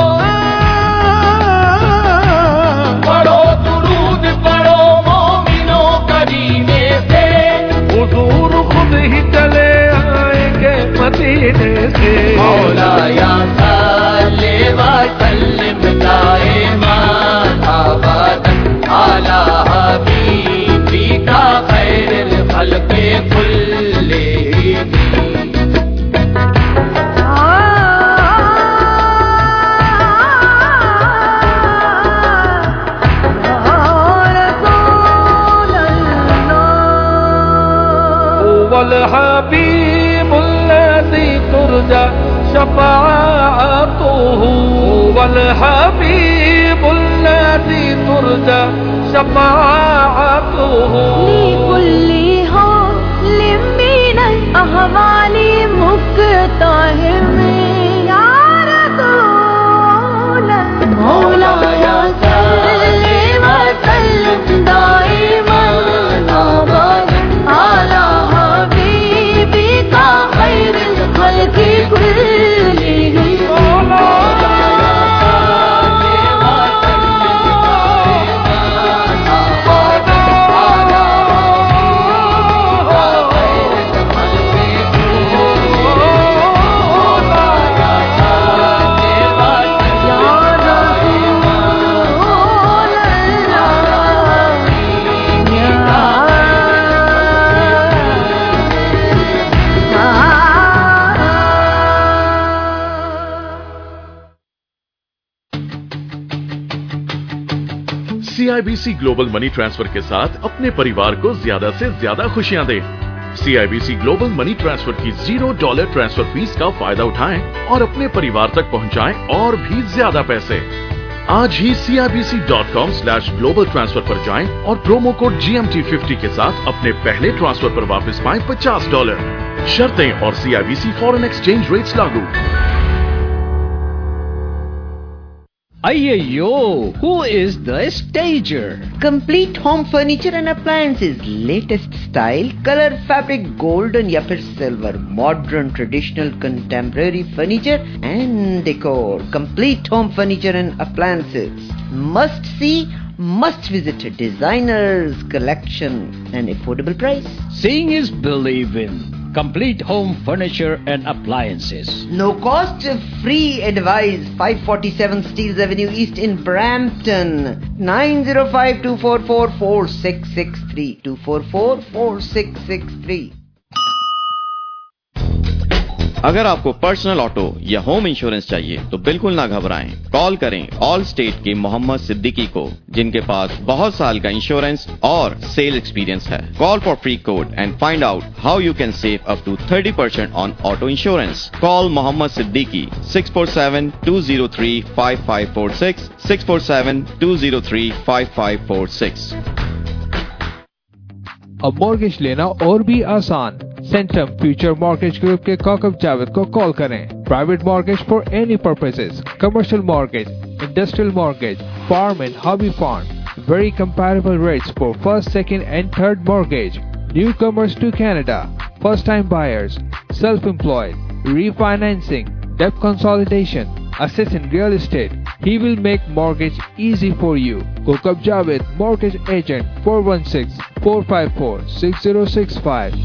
पढ़ो दुरूद पढ़ो मोमिनो करीने से। हुजूर खुद ही चले आएंगे मदीने से। मौलाया सल्ली व सल्लिम दाइमन अबदन अला हबीबिका खैरिल खल्क़ि कुल्लिहिम। والحبيب الذي ترجى شفاعته والحبيب الذي ترجى شفاعته لكل حال من الأهوال مقتحم يا رسول مولاي صلي وسلم دائما أبدا على حبيبك خير الخلق كلهم. CIBC ग्लोबल मनी ट्रांसफर के साथ अपने परिवार को ज्यादा से ज्यादा खुशियां दें। CIBC ग्लोबल मनी ट्रांसफर की $0 ट्रांसफर फीस का फायदा उठाएं और अपने परिवार तक पहुंचाएं और भी ज्यादा पैसे। आज ही CIBC.com/global transfer पर जाएं और प्रोमो कोड GMT50 के साथ अपने पहले ट्रांसफर पर वापस पाएं $50। शर्तें और CIBC फॉरेन एक्सचेंज रेट्स लागू। Ayyo, who is the stager? Complete home furniture and appliances, latest style, color, fabric, golden या फिर silver, modern, traditional, contemporary furniture and decor. Complete home furniture and appliances. Must see, must visit. Designers collection and affordable price. Seeing is believing. Complete home furniture and appliances. No cost, free advice. 547 Steeles Avenue East in Brampton. 905-244-4663. 244-4663. अगर आपको personal auto या home insurance चाहिए तो बिल्कुल ना घबराएं। Call करें all state के मोहम्मद सिद्दीकी को, जिनके पास बहुत साल का इंश्योरेंस और सेल एक्सपीरियंस है। Call for free quote and find out how you can save up to 30% on auto insurance. Call Mohammed Siddiqui 647-203-5546 647-203-5546। अब मॉर्गेज लेना और भी आसान। सेंट्रम फ्यूचर मॉर्गेज ग्रुप के कौकब जावेद को कॉल करें। Private mortgage for any purposes, commercial mortgage, industrial mortgage, farm and hobby fund, very comparable rates for first, second and third mortgage. Newcomers to Canada, first time buyers, self-employed, refinancing, debt consolidation, assets in real estate. He will make mortgage easy for you. Kokab Javed, Mortgage Agent, 416-454-6065.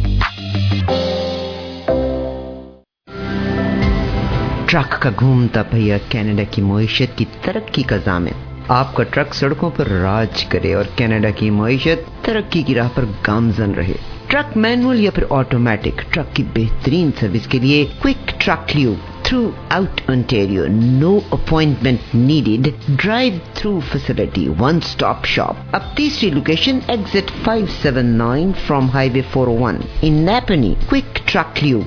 Truck का घूमता पहिया Canada की मईशत की तरक्की का ज़ामिन। आपका truck सड़कों पर राज करे और कनाडा की मईशत तरक्की की राह पर गामजन रहे। ट्रक मैनुअल या फिर ऑटोमेटिक, ट्रक की बेहतरीन सर्विस के लिए quick truck lube throughout Ontario. No appointment needed. Drive-through facility, one-stop shop. अब तीसरी location exit 579 from Highway 401 in Napanee. Quick Truck Lube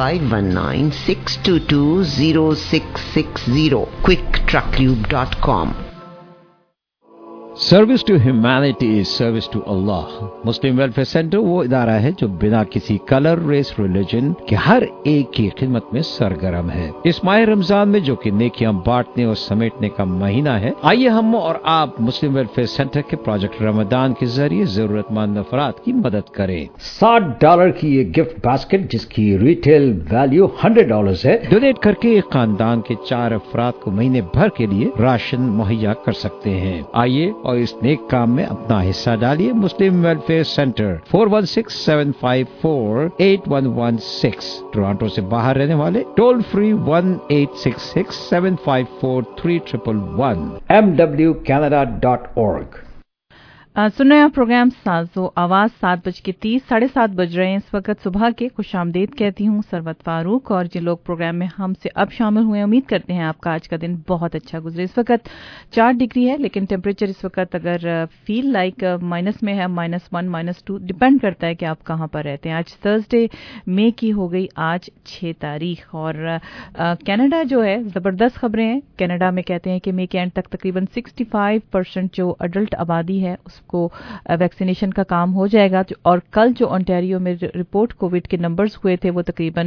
519-622-0660. quicktrucklube.com. Service to humanity is service to Allah. Muslim welfare centre वो इदारा है जो बिना किसी colour, race, religion के हर एक की खिदमत में सरगर्म है। इस माह रमजान में जो कि नेकियां बांटने और समेटने का महीना है, आइए हम और आप मुस्लिम वेलफेयर सेंटर के प्रोजेक्ट रमजान के जरिए जरूरतमंद अफराद की मदद करें। $60 की ये गिफ्ट बास्केट जिसकी रिटेल वैल्यू $100 है, डोनेट करके एक खानदान के 4 अफराद को महीने भर के लिए राशन मुहैया कर सकते हैं। आइए और इस नेक काम में अपना हिस्सा डालिए। मुस्लिम वेलफेयर सेंटर 416-754-8116। टोरंटो से बाहर रहने वाले टोल फ्री 1-866-754-3111। mwcanada.org। सुन रहे हैं प्रोग्राम साजो आवाज 7:30 7:30 बज रहे हैं इस वक्त सुबह के। खुशामदीद कहती हूँ सरवत फारूक और जिन लोग प्रोग्राम में हमसे अब शामिल हुए, उम्मीद करते हैं आपका आज का दिन बहुत अच्छा गुजरे। इस वक्त 4 डिग्री है, लेकिन टेम्परेचर इस वक्त अगर फील लाइक माइनस में है, -1 -2 डिपेंड करता है कि आप कहाँ पर रहते हैं। आज थर्सडे मई की हो गई आज 6 तारीख और कनाडा जो है जबरदस्त खबरें हैं। कनाडा में कहते हैं कि मई के एंड तक तकरीबन 65% जो अडल्ट आबादी है को वैक्सीनेशन का काम हो जाएगा। और कल जो ओंटारियो में रिपोर्ट कोविड के नंबर्स हुए थे वो तकरीबन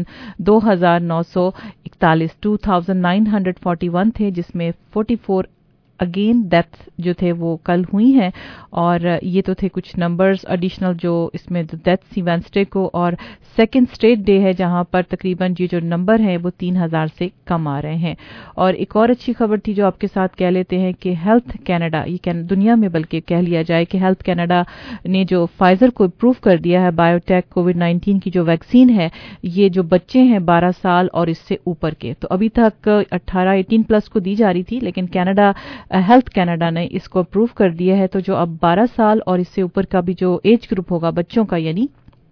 2941 थे, जिसमें 44 अगेन डेथ जो थे वो कल हुई हैं। और ये तो थे कुछ नंबर्स एडिशनल जो इसमें डेथ सी वेडनेसडे को, और सेकेंड स्टेट डे है जहां पर तकरीबन ये जो नंबर हैं वो 3000 से कम आ रहे हैं। और एक और अच्छी खबर थी जो आपके साथ कह लेते हैं कि हेल्थ कनाडा, ये दुनिया में बल्कि कह लिया जाए कि हेल्थ कनाडा ने जो फाइजर को अप्रूव कर दिया है, बायोटेक कोविड-19 की जो वैक्सीन है, ये जो बच्चे हैं 12 साल और इससे ऊपर के, तो अभी तक 18+ को दी जा रही थी, लेकिन कनाडा हेल्थ कनाडा ने इसको अप्रूव कर दिया है। तो जो अब 12 साल और इससे ऊपर का भी जो एज ग्रुप होगा बच्चों का, यानी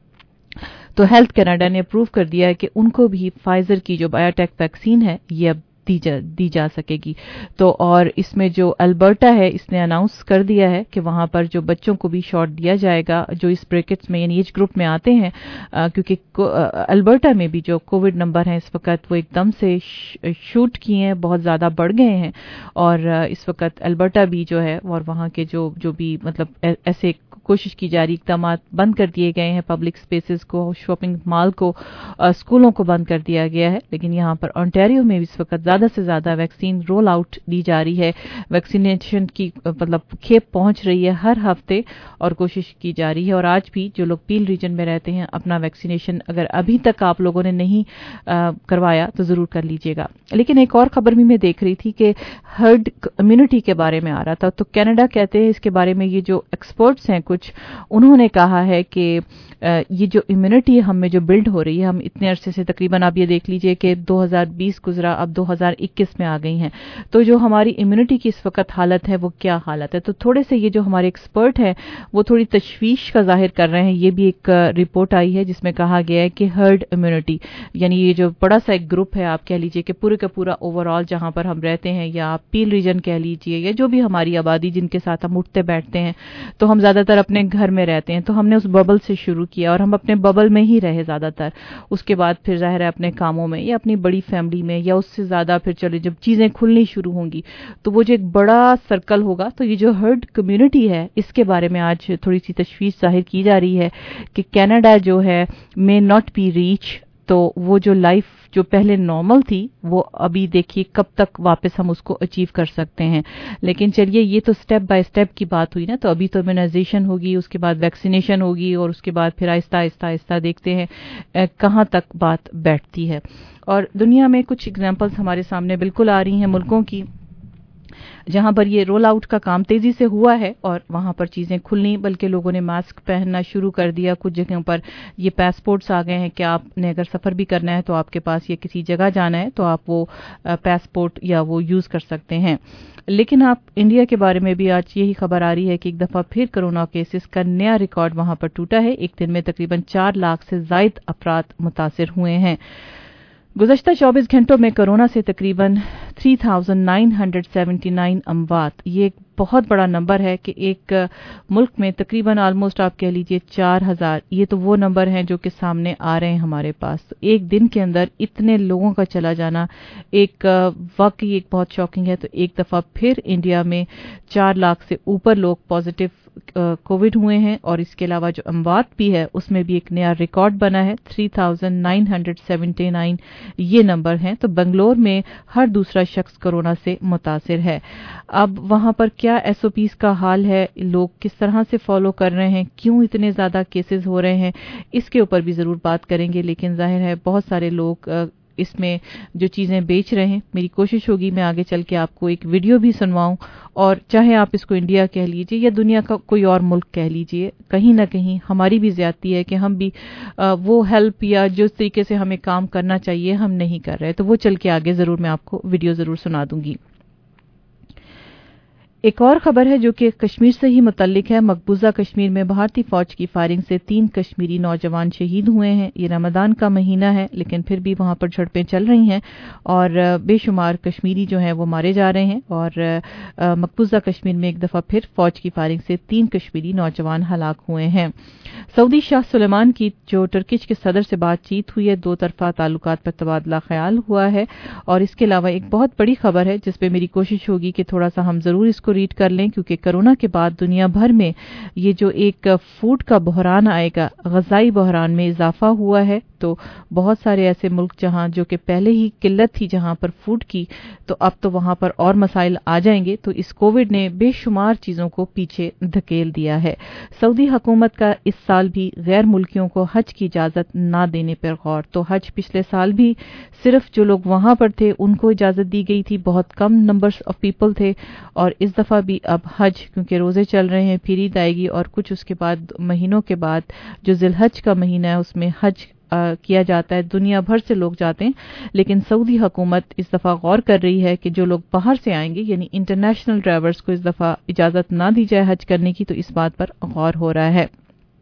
तो हेल्थ कनाडा ने अप्रूव कर दिया है कि उनको भी फाइजर की जो बायोटेक वैक्सीन है ये अब दी जा सकेगी। तो और इसमें जो अल्बर्टा है इसने अनाउंस कर दिया है कि वहां पर जो बच्चों को भी शॉट दिया जाएगा जो इस ब्रैकेट्स में यानी एज ग्रुप में आते हैं, क्योंकि अल्बर्टा में भी जो कोविड नंबर हैं इस वक्त वो एकदम से शूट किए हैं, बहुत ज़्यादा बढ़ गए हैं। और इस वक्त अल्बर्टा भी जो है और वहाँ के जो भी मतलब ऐसे कोशिश की जा रही, इकदाम बंद कर दिए गए हैं, पब्लिक स्पेसेस को, शॉपिंग मॉल को, स्कूलों को बंद कर दिया गया है। लेकिन यहाँ पर ओंटारियो में इस वक्त ज़्यादा से ज़्यादा वैक्सीन रोल आउट दी जा रही है। वैक्सीनेशन की मतलब खेप पहुंच रही है हर हफ्ते और कोशिश की जा रही है। और आज भी जो लोग पील रीजन में रहते हैं अपना वैक्सीनेशन अगर अभी तक आप लोगों ने नहीं करवाया तो ज़रूर कर लीजिएगा। लेकिन एक और खबर भी मैं देख रही थी कि हर्ड इम्यूनिटी के बारे में आ रहा था। तो कनाडा कहते हैं इसके बारे में, ये जो एक्सपर्ट्स हैं कुछ, उन्होंने कहा है कि ये जो इम्यूनिटी हम में जो बिल्ड हो रही है, हम इतने अरसे से तकरीबन आप ये देख लीजिए कि 2020 गुजरा, अब 2021 में आ गई हैं, तो जो हमारी इम्यूनिटी की इस वक्त हालत है वो क्या हालत है। तो थोड़े से ये जो हमारे एक्सपर्ट हैं वो थोड़ी तशवीश का जाहिर कर रहे हैं। ये भी एक रिपोर्ट आई है जिसमें कहा गया है कि हर्ड इम्यूनिटी यानी ये जो बड़ा सा एक ग्रुप है, आप कह लीजिए कि पूरे का पूरा ओवरऑल जहां पर हम रहते हैं, या आप पील रीजन कह लीजिए, या जो भी हमारी आबादी जिनके साथ हम उठते बैठते हैं, तो हम ज्यादातर अपने घर में रहते हैं, तो हमने उस बबल से शुरू किया और हम अपने बबल में ही रहे ज़्यादातर। उसके बाद फिर ज़ाहिर है अपने कामों में या अपनी बड़ी फैमिली में या उससे ज़्यादा फिर चले जब चीज़ें खुलनी शुरू होंगी तो वो जो एक बड़ा सर्कल होगा, तो ये जो हर्ड कम्युनिटी है इसके बारे में आज थोड़ी सी तशवीश जाहिर की जा रही है कि कनाडा जो है मे नॉट बी रीच, तो वो जो लाइफ जो पहले नॉर्मल थी वो अभी देखिए कब तक वापस हम उसको अचीव कर सकते हैं। लेकिन चलिए ये तो स्टेप बाय स्टेप की बात हुई ना, तो अभी तो इम्यूनाइजेशन होगी, उसके बाद वैक्सीनेशन होगी और उसके बाद फिर आहिस्ता आहिस्ता आहिस्ता देखते हैं कहाँ तक बात बैठती है। और दुनिया में कुछ एग्जाम्पल्स हमारे सामने बिल्कुल आ रही हैं मुल्कों की जहां पर ये रोल आउट का काम तेजी से हुआ है और वहां पर चीजें खुलनी, बल्कि लोगों ने मास्क पहनना शुरू कर दिया। कुछ जगहों पर ये पासपोर्ट्स आ गए हैं कि आपने अगर सफर भी करना है तो आपके पास ये किसी जगह जाना है तो आप वो पासपोर्ट या वो यूज कर सकते हैं। लेकिन आप इंडिया के बारे में भी आज यही खबर आ रही है कि एक दफा फिर कोरोना केसेस का नया रिकॉर्ड वहां पर टूटा है। एक दिन में तकरीबन 4 लाख से ज्यादा अफराद मुतासिर हुए हैं। गुज़श्ता 24 घंटों में कोरोना से तकरीबन 3,979 अमवात, ये एक बहुत बड़ा नंबर है कि एक मुल्क में तकरीबन ऑलमोस्ट आप कह लीजिए 4,000, ये तो वो नंबर हैं जो कि सामने आ रहे हैं हमारे पास। तो एक दिन के अंदर इतने लोगों का चला जाना एक वाकई एक बहुत शॉकिंग है। तो एक दफ़ा फिर इंडिया में 4 लाख से ऊपर लोग पॉजिटिव कोविड हुए हैं और इसके अलावा जो अमवात भी है उसमें भी एक नया रिकॉर्ड बना है, 3,979 ये नंबर हैं। तो बेंगलोर में हर दूसरा शख्स कोरोना से मुतासिर है। अब वहां पर क्या एसओपीज का हाल है, लोग किस तरह से फॉलो कर रहे हैं, क्यों इतने ज्यादा केसेस हो रहे हैं, इसके ऊपर भी जरूर बात करेंगे। लेकिन जाहिर है बहुत सारे लोग इसमें जो चीजें बेच रहे हैं, मेरी कोशिश होगी मैं आगे चल के आपको एक वीडियो भी सुनवाऊं, और चाहे आप इसको इंडिया कह लीजिए या दुनिया का कोई और मुल्क कह लीजिए, कहीं ना कहीं हमारी भी ज्यादती है कि हम भी वो हेल्प या जिस तरीके से हमें काम करना चाहिए हम नहीं कर रहे। तो वो चल के आगे जरूर मैं आपको वीडियो जरूर सुना दूंगी। एक और खबर है जो कि कश्मीर से ही मुतल्लिक है। मकबूजा कश्मीर में भारतीय फौज की फायरिंग से 3 कश्मीरी नौजवान शहीद हुए हैं। ये रमजान का महीना है लेकिन फिर भी वहां पर झड़पें चल रही हैं और बेशुमार कश्मीरी जो हैं वो मारे जा रहे हैं। और मकबूजा कश्मीर में एक दफा फिर फौज की फायरिंग से 3 कश्मीरी नौजवान हलाक हुए हैं। सऊदी शाह सुलेमान की जो टर्किश के सदर से बातचीत हुई है, 2 तरफा ताल्लुकात पर तबादला ख्याल हुआ है। और इसके अलावा एक बहुत बड़ी खबर है जिसपे मेरी कोशिश होगी कि थोड़ा सा हम जरूर इसको रीड कर लें, क्योंकि कोरोना के बाद दुनिया भर में ये जो एक फूड का बहरान आएगा, ग़ज़ाई बहरान में इजाफा हुआ है। तो बहुत सारे ऐसे मुल्क जहां जो कि पहले ही किल्लत थी जहां पर फूड की, तो अब तो वहां पर और मसाइल आ जाएंगे। तो इस कोविड ने बेशुमार चीजों को पीछे धकेल दिया है। सऊदी हुकूमत का इस साल भी गैर मुल्कियों को हज की इजाजत ना देने पर गौर। तो हज पिछले साल भी सिर्फ जो लोग वहां पर थे उनको इजाजत दी गई थी, बहुत कम नंबर्स ऑफ पीपल थे। और इस दफा भी अब हज, क्योंकि रोजे चल रहे हैं, फिर ईद आएगी और कुछ उसके बाद महीनों के बाद जो जिलहज का महीना है उसमें हज किया जाता है। दुनिया भर से लोग जाते हैं, लेकिन सऊदी हुकूमत इस दफा गौर कर रही है कि जो लोग बाहर से आएंगे यानी इंटरनेशनल ड्राइवर्स को इस दफा इजाजत ना दी जाए हज करने की। तो इस बात पर गौर हो रहा है।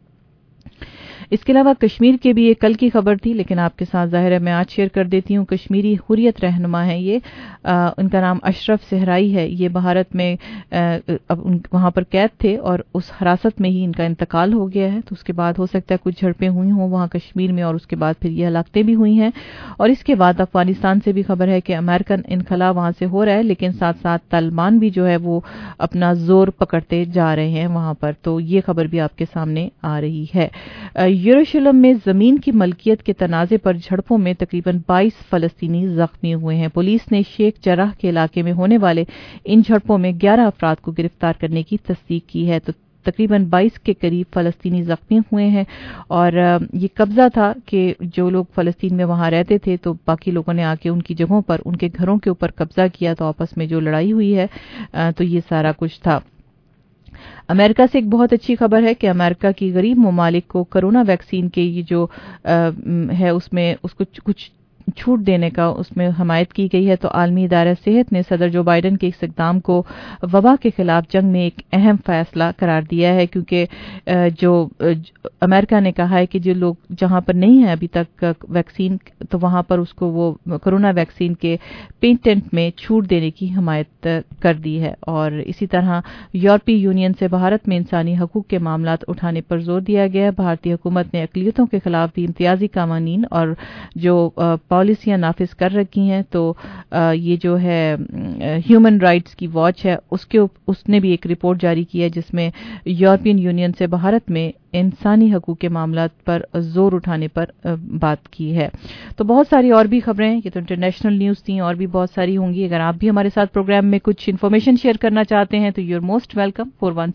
इसके अलावा कश्मीर के भी ये कल की खबर थी, लेकिन आपके साथ जाहिर है मैं आज शेयर कर देती हूँ। कश्मीरी हुर्रियत रहनुमा है ये, उनका नाम अशरफ सहराई है। ये भारत में अब वहां पर कैद थे और उस हिरासत में ही इनका इंतकाल हो गया है। तो उसके बाद हो सकता है कुछ झड़पें हुई हों वहां कश्मीर में और उसके बाद फिर ये हलाकतें भी हुई हैं। और इसके बाद अफगानिस्तान से भी खबर है कि अमेरिकन इनखला वहां से हो रहा है, लेकिन साथ साथ तालिबान भी जो है वो अपना जोर पकड़ते जा रहे हैं वहां पर। तो ये खबर भी आपके सामने आ रही है। यरूशलेम में जमीन की मलकियत के तनाजे पर झड़पों में तकरीबन 22 फलस्तीनी जख्मी हुए हैं। पुलिस ने शेख जराह के इलाके में होने वाले इन झड़पों में 11 अफराद को गिरफ्तार करने की तस्दीक की है। तो तकरीबन 22 के करीब फलस्तीनी जख्मी हुए हैं। और ये कब्जा था कि जो लोग फलस्तीन में वहां रहते थे तो बाकी लोगों ने आके उनकी जगहों पर, उनके घरों के ऊपर कब्जा किया। तो आपस में जो लड़ाई हुई है तो ये सारा कुछ था। अमेरिका से एक बहुत अच्छी खबर है कि अमेरिका की गरीब ममालिक को कोरोना वैक्सीन के ये जो है उसमें उसको कुछ छूट देने का उसमें हमायत की गई है। तो आलमी इदारा सेहत ने सदर जो बाइडन के इस इक़दाम को वबा के खिलाफ जंग में एक अहम फैसला करार दिया है, क्योंकि जो अमेरिका ने कहा है कि जो लोग जहां पर नहीं है अभी तक वैक्सीन, तो वहां पर उसको वो कोरोना वैक्सीन के पेटेंट में छूट देने की हमायत कर दी है। और इसी तरह यूरोपीय यूनियन से भारत में इंसानी हकूक के मामलात उठाने पर जोर दिया गया है। भारतीय हुकूमत ने अक़लियतों के खिलाफ भी इम्तियाजी कानून और जो पॉलिसियां नाफिज कर रखी हैं, तो ये जो है ह्यूमन राइट्स की वॉच है उसने भी एक रिपोर्ट जारी की है जिसमें यूरोपियन यूनियन से भारत में इंसानी हकूक के मामलात पर जोर उठाने पर बात की है। तो बहुत सारी और भी खबरें, ये तो इंटरनेशनल न्यूज़ थी, और भी बहुत सारी होंगी। अगर आप भी हमारे साथ प्रोग्राम में कुछ इन्फॉर्मेशन शेयर करना चाहते हैं तो यू आर मोस्ट वेलकम।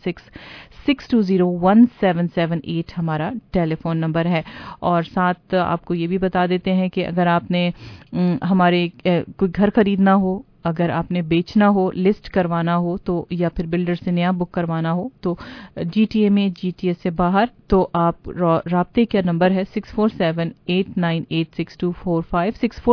4166201778 हमारा टेलीफोन नंबर है। और साथ आपको ये भी बता देते हैं कि अगर आपने हमारे कोई घर खरीदना हो, अगर आपने बेचना हो, लिस्ट करवाना हो, तो या फिर बिल्डर से नया बुक करवाना हो, तो GTA में, GTA से बाहर, तो आप राब्ते का नंबर है 647-898-6245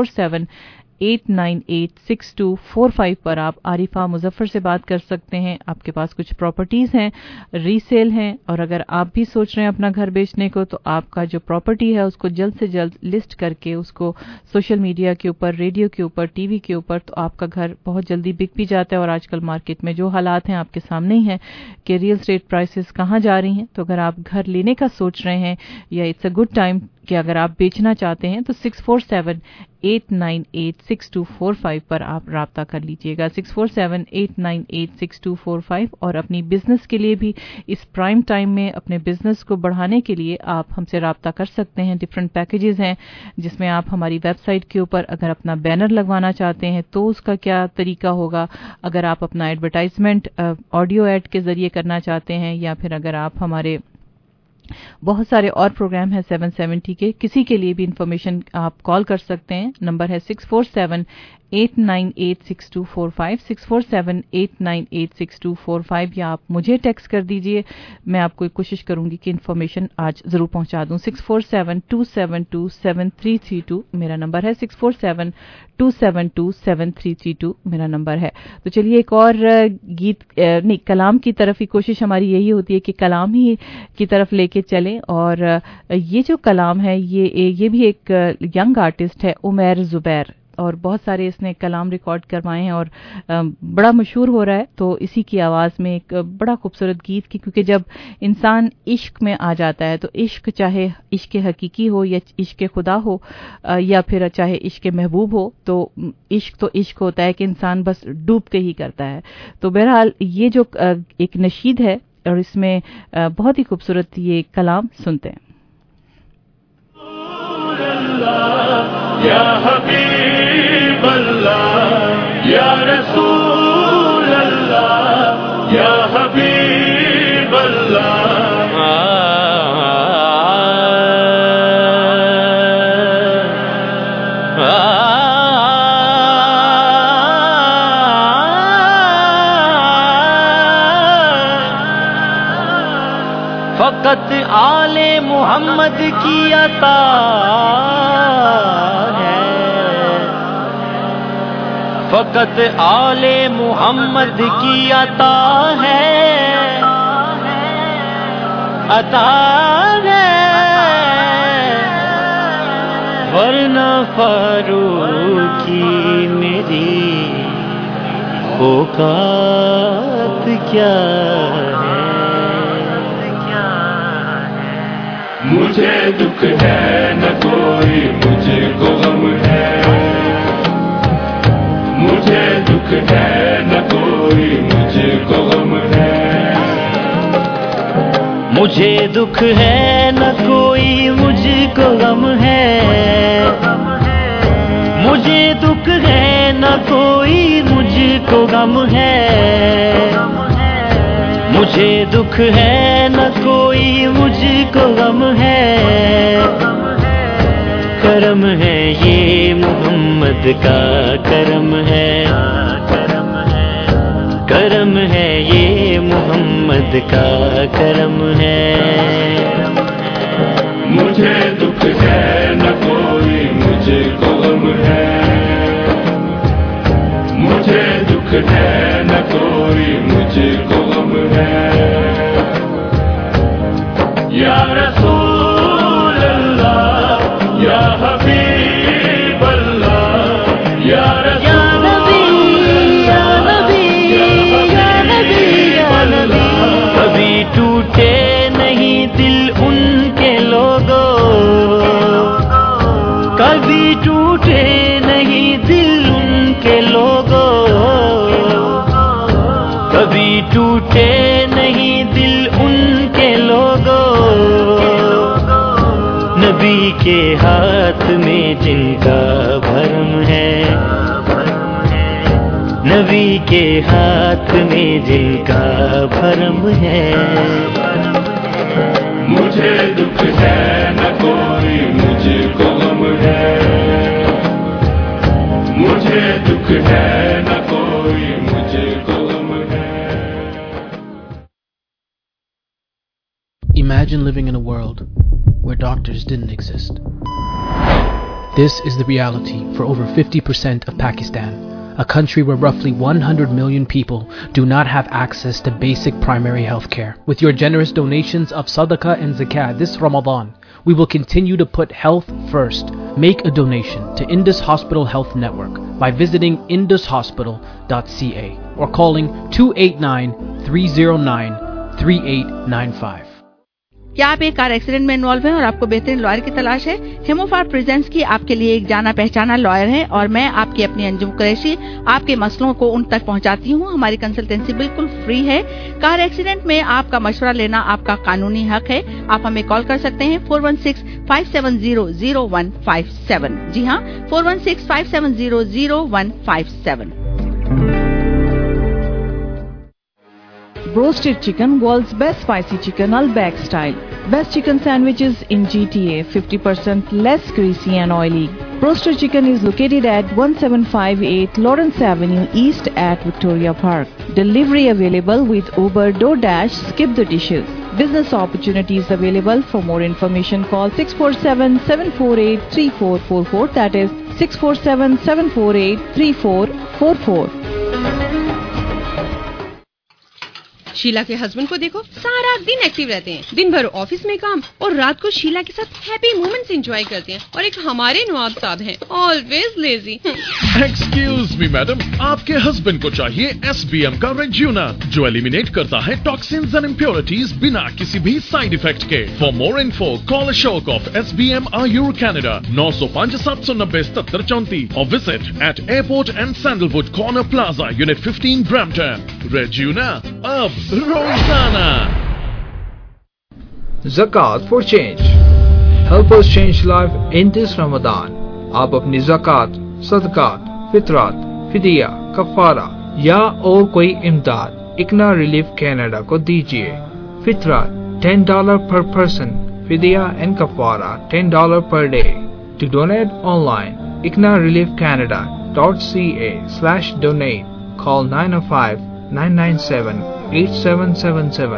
647-898-6245 पर आप आरिफा मुजफ्फर से बात कर सकते हैं। आपके पास कुछ प्रॉपर्टीज़ हैं, रीसेल हैं, और अगर आप भी सोच रहे हैं अपना घर बेचने को, तो आपका जो प्रॉपर्टी है उसको जल्द से जल्द लिस्ट करके उसको सोशल मीडिया के ऊपर, रेडियो के ऊपर, टीवी के ऊपर, तो आपका घर बहुत जल्दी बिक भी जाता है। और आजकल मार्केट में जो हालात हैं आपके सामने ही हैं कि रियल एस्टेट प्राइसेस कहाँ जा रही हैं। तो अगर आप घर लेने का सोच रहे हैं या इट्स अ गुड टाइम कि अगर आप बेचना चाहते हैं, तो 647-898-6245 पर आप राब्ता कर लीजिएगा, 647-898-6245। और अपनी बिजनेस के लिए भी इस प्राइम टाइम में अपने बिजनेस को बढ़ाने के लिए आप हमसे राब्ता कर सकते हैं। डिफरेंट पैकेजेस हैं जिसमें आप हमारी वेबसाइट के ऊपर अगर अपना बैनर लगवाना चाहते हैं तो उसका क्या तरीका होगा, अगर आप अपना एडवर्टाइजमेंट ऑडियो एड के जरिए करना चाहते हैं, या फिर अगर आप हमारे बहुत सारे और प्रोग्राम हैं 770 के, किसी के लिए भी इंफॉर्मेशन आप कॉल कर सकते हैं। नंबर है 647-898-6245 647-898-6245, या आप मुझे टेक्स्ट कर दीजिए, मैं आपको कोशिश करूंगी कि इंफॉर्मेशन आज जरूर पहुंचा दूं। 647-272-7332 मेरा नंबर है, 647-272-7332 मेरा नंबर है। तो चलिए एक और गीत नहीं, कलाम की तरफ ही कोशिश हमारी यही होती है कि कलाम ही की तरफ लेके चलें। और ये जो कलाम है ये भी एक यंग आर्टिस्ट है, उमैर जुबैर, और बहुत सारे इसने कलाम रिकॉर्ड करवाए हैं और बड़ा मशहूर हो रहा है। तो इसी की आवाज़ में एक बड़ा खूबसूरत गीत की, क्योंकि जब इंसान इश्क में आ जाता है, तो इश्क चाहे इश्क हकीकी हो या इश्क खुदा हो, या फिर चाहे इश्क महबूब हो, तो इश्क होता है कि इंसान बस डूबते ही करता है। तो बहरहाल ये जो एक नशीद है और इसमें बहुत ही खूबसूरत ये कलाम सुनते हैं। या हबीब अल्लाह, या रसूल अल्लाह, या हबीब अल्लाह, फकत आले मोहम्मद की अता है, फकत आले मोहम्मद की अता है, अता है, वरना फारूकी मेरी औकात क्या है। मुझे दुख है न कोई मुझको गम है, मुझे दुख है न कोई मुझको गम है, मुझे दुख है न कोई मुझको गम है, मुझे दुख है न कोई मुझको गम है, मुझे दुख है न कोई मुझको गम है, करम है ये मोहम्मद का करम है, करम है ये मोहम्मद का करम है। मुझे दुख है न कोई मुझको गम टूटे नहीं दिल उनके लोगों, कभी टूटे नहीं दिल उनके लोगों, नबी के हाथ में जिनका भरम है, नबी के हाथ में जिनका भरम है। मुझे दुख है न कोई मुझको गम है, मुझे दुख है न कोई मुझको गम है। Imagine living in a world where doctors didn't exist. This is the reality for over 50% of Pakistan, a country where roughly 100 million people do not have access to basic primary health care. With your generous donations of Sadaqah and Zakat this Ramadan, we will continue to put health first. Make a donation to Indus Hospital Health Network by visiting indushospital.ca or calling 289-309-3895. क्या आप एक car accident में involve हैं और आपको बेहतरीन lawyer की तलाश है? हेमोफार प्रेजेंट्स की आपके लिए एक जाना पहचाना लॉयर है और मैं आपकी अपनी अंजुम कुरैशी आपके मसलों को उन तक पहुंचाती हूं। हमारी कंसल्टेंसी बिल्कुल फ्री है। कार एक्सीडेंट में आपका मशवरा लेना आपका कानूनी हक है। आप हमें कॉल कर सकते हैं 416-570-0157। जी हाँ, 416-570-0157। Roasted chicken, world's best spicy chicken, Al-Bag style. Best chicken sandwiches in GTA, 50% less greasy and oily. Roasted chicken is located at 1758 Lawrence Avenue East at Victoria Park. Delivery available with Uber, DoorDash, Skip the Dishes. Business opportunities available. For more information, call 647-748-3444. That is 647-748-3444. Sheila के husband को देखो, सारा दिन active रहते हैं, दिन भर office में काम और रात को शीला के साथ हैप्पी मोमेंट्स एंजॉय करते हैं। और एक हमारे नवाब साहब हैं, always lazy. Excuse me madam, आपके हस्बैंड को चाहिए SBM का रेज्यूना जो एलिमिनेट करता है टॉक्सिन्स एंड इम्प्योरिटीज बिना किसी भी साइड इफेक्ट के। For more info call Ashok of SBM Ayur Canada 905-790-7734 और visit at airport and Sandalwood corner plaza unit 15 Brampton. रेज्यूना अब रोजाना। Zakat for change. Help us change life in this Ramadan. आप अपनी ज़कात, सदकात, फितरात, फिदिया, कफारा या और कोई इमदाद इकना रिलीफ कनाडा को दीजिए। फितरात $10 per person, फिदिया and kafara $10 per day. To donate online, iknareliefcanada.ca/donate. Call 905-997-8777.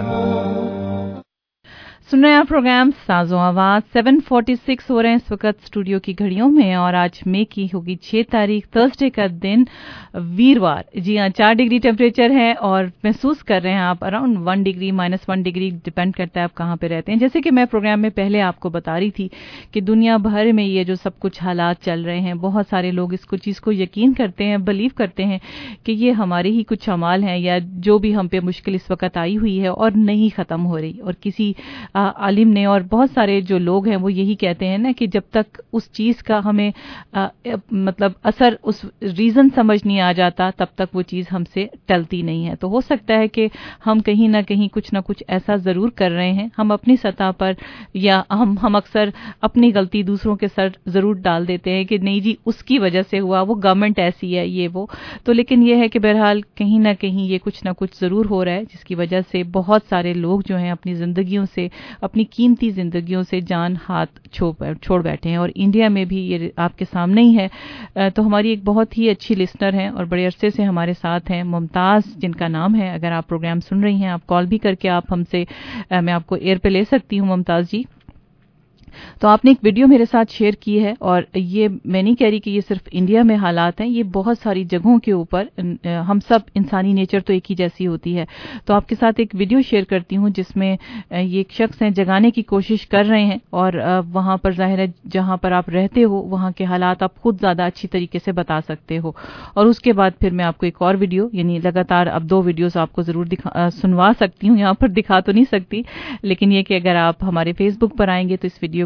सुन रहे हैं आप प्रोग्राम साजो आवाज। 7:46 हो रहे हैं इस वक्त स्टूडियो की घड़ियों में और आज मई की होगी 6 तारीख, थर्सडे का दिन, वीरवार। जी हाँ, 4 डिग्री टेम्परेचर है और महसूस कर रहे हैं आप अराउंड 1 डिग्री -1 डिग्री, डिपेंड करता है आप कहाँ पे रहते हैं। जैसे कि मैं प्रोग्राम में पहले आपको बता रही थी कि दुनिया भर में ये जो सब कुछ हालात चल रहे हैं, बहुत सारे लोग इसको चीज़ को यकीन करते हैं, बिलीव करते हैं कि ये हमारे ही कुछ अमाल हैं या जो भी हम पे मुश्किल इस वक्त आई हुई है और नहीं ख़त्म हो रही। और किसी आलिम ने और बहुत सारे जो लोग हैं वो यही कहते हैं ना कि जब तक उस चीज़ का हमें मतलब असर, उस रीज़न समझ नहीं आ जाता, तब तक वो चीज़ हमसे टलती नहीं है। तो हो सकता है कि हम कहीं ना कहीं कुछ ना कुछ ऐसा ज़रूर कर रहे हैं, हम अपनी सतह पर, या हम अक्सर अपनी गलती दूसरों के सर ज़रूर डाल देते हैं कि नहीं जी उसकी वजह से हुआ, वो गवर्नमेंट ऐसी है, ये वो। तो लेकिन ये है कि बहरहाल कहीं ना कहीं ये कुछ ना कुछ ज़रूर हो रहा है जिसकी वजह से बहुत सारे लोग जो हैं अपनी ज़िंदगियों से, अपनी कीमती जिंदगियों से जान हाथ छोड़ बैठे हैं। और इंडिया में भी ये आपके सामने ही है। तो हमारी एक बहुत ही अच्छी लिसनर हैं और बड़े अरसे से हमारे साथ हैं, मुमताज़ जिनका नाम है। अगर आप प्रोग्राम सुन रही हैं, आप कॉल भी करके आप हमसे, मैं आपको एयर पे ले सकती हूँ मुमताज़ जी। तो आपने एक वीडियो मेरे साथ शेयर की है और ये मैं नहीं कह रही कि ये सिर्फ इंडिया में हालात हैं, ये बहुत सारी जगहों के ऊपर हम सब, इंसानी नेचर तो एक ही जैसी होती है। तो आपके साथ एक वीडियो शेयर करती हूँ जिसमें ये एक शख्स हैं, जगाने की कोशिश कर रहे हैं और वहाँ पर जाहिर है जहाँ पर आप रहते हो वहाँ के हालात आप खुद ज़्यादा अच्छी तरीके से बता सकते हो। और उसके बाद फिर मैं आपको एक और वीडियो, यानी लगातार अब 2 वीडियोज़ आपको ज़रूर सुनवा सकती हूँ, यहाँ पर दिखा तो नहीं सकती, लेकिन ये कि अगर आप हमारे फेसबुक पर आएंगे तो इस वीडियो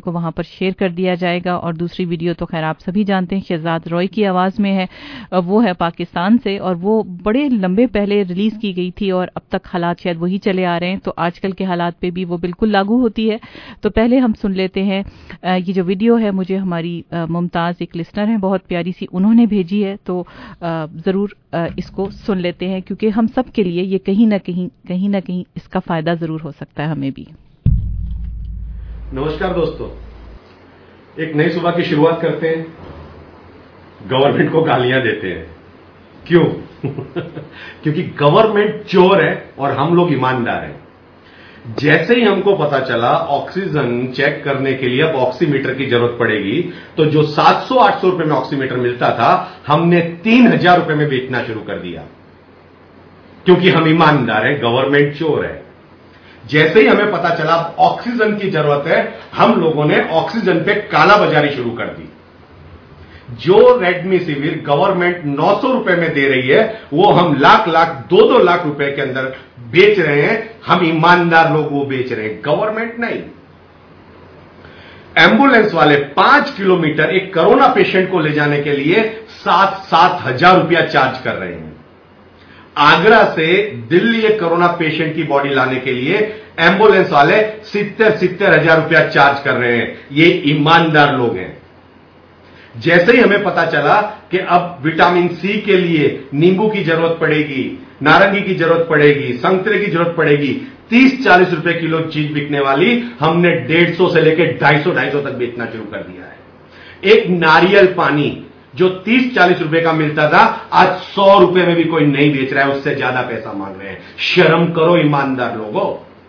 को वहां पर शेयर कर दिया जाएगा। और दूसरी वीडियो तो खैर आप सभी जानते हैं, शहजाद रॉय की आवाज में है, वो है पाकिस्तान से, और वो बड़े लंबे पहले रिलीज की गई थी और अब तक हालात शायद वही चले आ रहे हैं, तो आजकल के हालात पे भी वो बिल्कुल लागू होती है। तो पहले हम सुन लेते हैं ये जो वीडियो है, मुझे हमारी मुमताज एक लिसनर है बहुत प्यारी सी, उन्होंने भेजी है, तो जरूर इसको सुन लेते हैं, क्योंकि हम सब के लिए ये कहीं ना कहीं इसका फायदा जरूर हो सकता है हमें भी। नमस्कार दोस्तों, एक नई सुबह की शुरुआत करते हैं। गवर्नमेंट को गालियां देते हैं, क्यों? क्योंकि गवर्नमेंट चोर है और हम लोग ईमानदार हैं। जैसे ही हमको पता चला ऑक्सीजन चेक करने के लिए अब ऑक्सीमीटर की जरूरत पड़ेगी, तो जो 700-800 रुपए में ऑक्सीमीटर मिलता था, हमने 3000 रुपए में बेचना शुरू कर दिया, क्योंकि हम ईमानदार हैं, गवर्नमेंट चोर है। जैसे ही हमें पता चला ऑक्सीजन की जरूरत है, हम लोगों ने ऑक्सीजन पे काला बाजारी शुरू कर दी। जो रेमडेसिविर गवर्नमेंट 900 रुपए में दे रही है, वो हम लाख 2-2 लाख रुपए के अंदर बेच रहे हैं। हम ईमानदार लोग वो बेच रहे हैं, गवर्नमेंट नहीं। एम्बुलेंस वाले 5 किलोमीटर एक कोरोना पेशेंट को ले जाने के लिए 7-7 हजार रुपया चार्ज कर रहे हैं। आगरा से दिल्ली एक कोरोना पेशेंट की बॉडी लाने के लिए एम्बुलेंस वाले 70-70 हजार रुपया चार्ज कर रहे हैं। ये ईमानदार लोग हैं। जैसे ही हमें पता चला कि अब विटामिन सी के लिए नींबू की जरूरत पड़ेगी, नारंगी की जरूरत पड़ेगी, संतरे की जरूरत पड़ेगी, 30-40 रुपए किलो चीज बिकने वाली हमने 150 से लेकर 250 तक बेचना शुरू कर दिया है। एक नारियल पानी जो 30-40 रुपए का मिलता था, आज 100 रुपए में भी कोई नहीं बेच रहा है, उससे ज्यादा पैसा मांग रहे हैं। शर्म करो ईमानदार लोगों।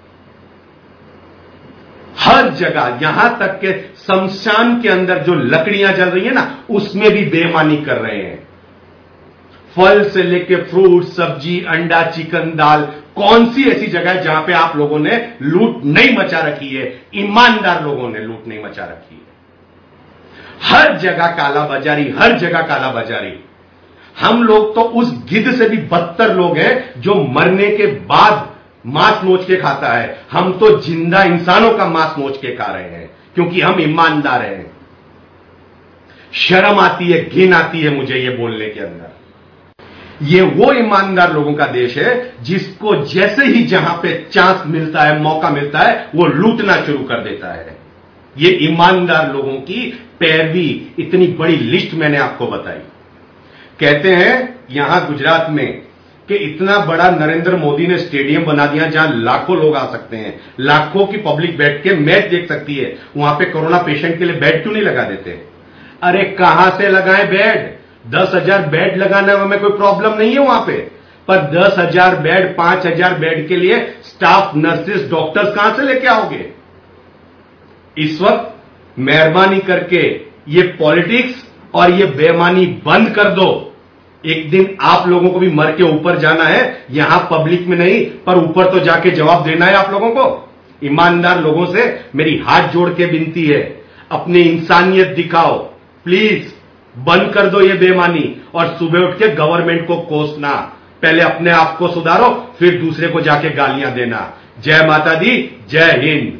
हर जगह, यहां तक के शमशान के अंदर जो लकड़ियां जल रही है ना, उसमें भी बेईमानी कर रहे हैं। फल से लेके फ्रूट, सब्जी, अंडा, चिकन, दाल, कौन सी ऐसी जगह है जहां पे आप लोगों ने लूट नहीं मचा रखी है? ईमानदार लोगों ने लूट नहीं मचा रखी है। हर जगह काला बाजारी, हर जगह काला बाजारी। हम लोग तो उस गिद्ध से भी बदतर लोग हैं जो मरने के बाद मांस नोच के खाता है। हम तो जिंदा इंसानों का मांस नोच के खा रहे हैं, क्योंकि हम ईमानदार हैं। शर्म आती है, घिन आती है मुझे ये बोलने के अंदर। ये वो ईमानदार लोगों का देश है जिसको जैसे ही जहां पे चांस मिलता है, मौका मिलता है, वो लूटना शुरू कर देता है। ये ईमानदार लोगों की पैरवी, इतनी बड़ी लिस्ट मैंने आपको बताई। कहते हैं यहां गुजरात में कि इतना बड़ा नरेंद्र मोदी ने स्टेडियम बना दिया जहां लाखों लोग आ सकते हैं, लाखों की पब्लिक बैठ के मैच देख सकती है। वहां पे कोरोना पेशेंट के लिए बेड क्यों नहीं लगा देते? अरे कहां से लगाएं बेड? 10,000 बेड लगाने में कोई प्रॉब्लम नहीं है वहां पे, पर 10,000 बेड, 5,000 बेड के लिए स्टाफ, नर्सेस, डॉक्टर्स कहां से लेके आओगे? इस वक्त मेहरबानी करके ये पॉलिटिक्स और ये बेईमानी बंद कर दो। एक दिन आप लोगों को भी मर के ऊपर जाना है, यहां पब्लिक में नहीं, पर ऊपर तो जाके जवाब देना है आप लोगों को। ईमानदार लोगों से मेरी हाथ जोड़ के विनती है, अपनी इंसानियत दिखाओ प्लीज। बंद कर दो ये बेईमानी और सुबह उठ के गवर्नमेंट को कोसना। पहले अपने आप को सुधारो, फिर दूसरे को जाके गालियां देना। जय माता दी, जय हिंद।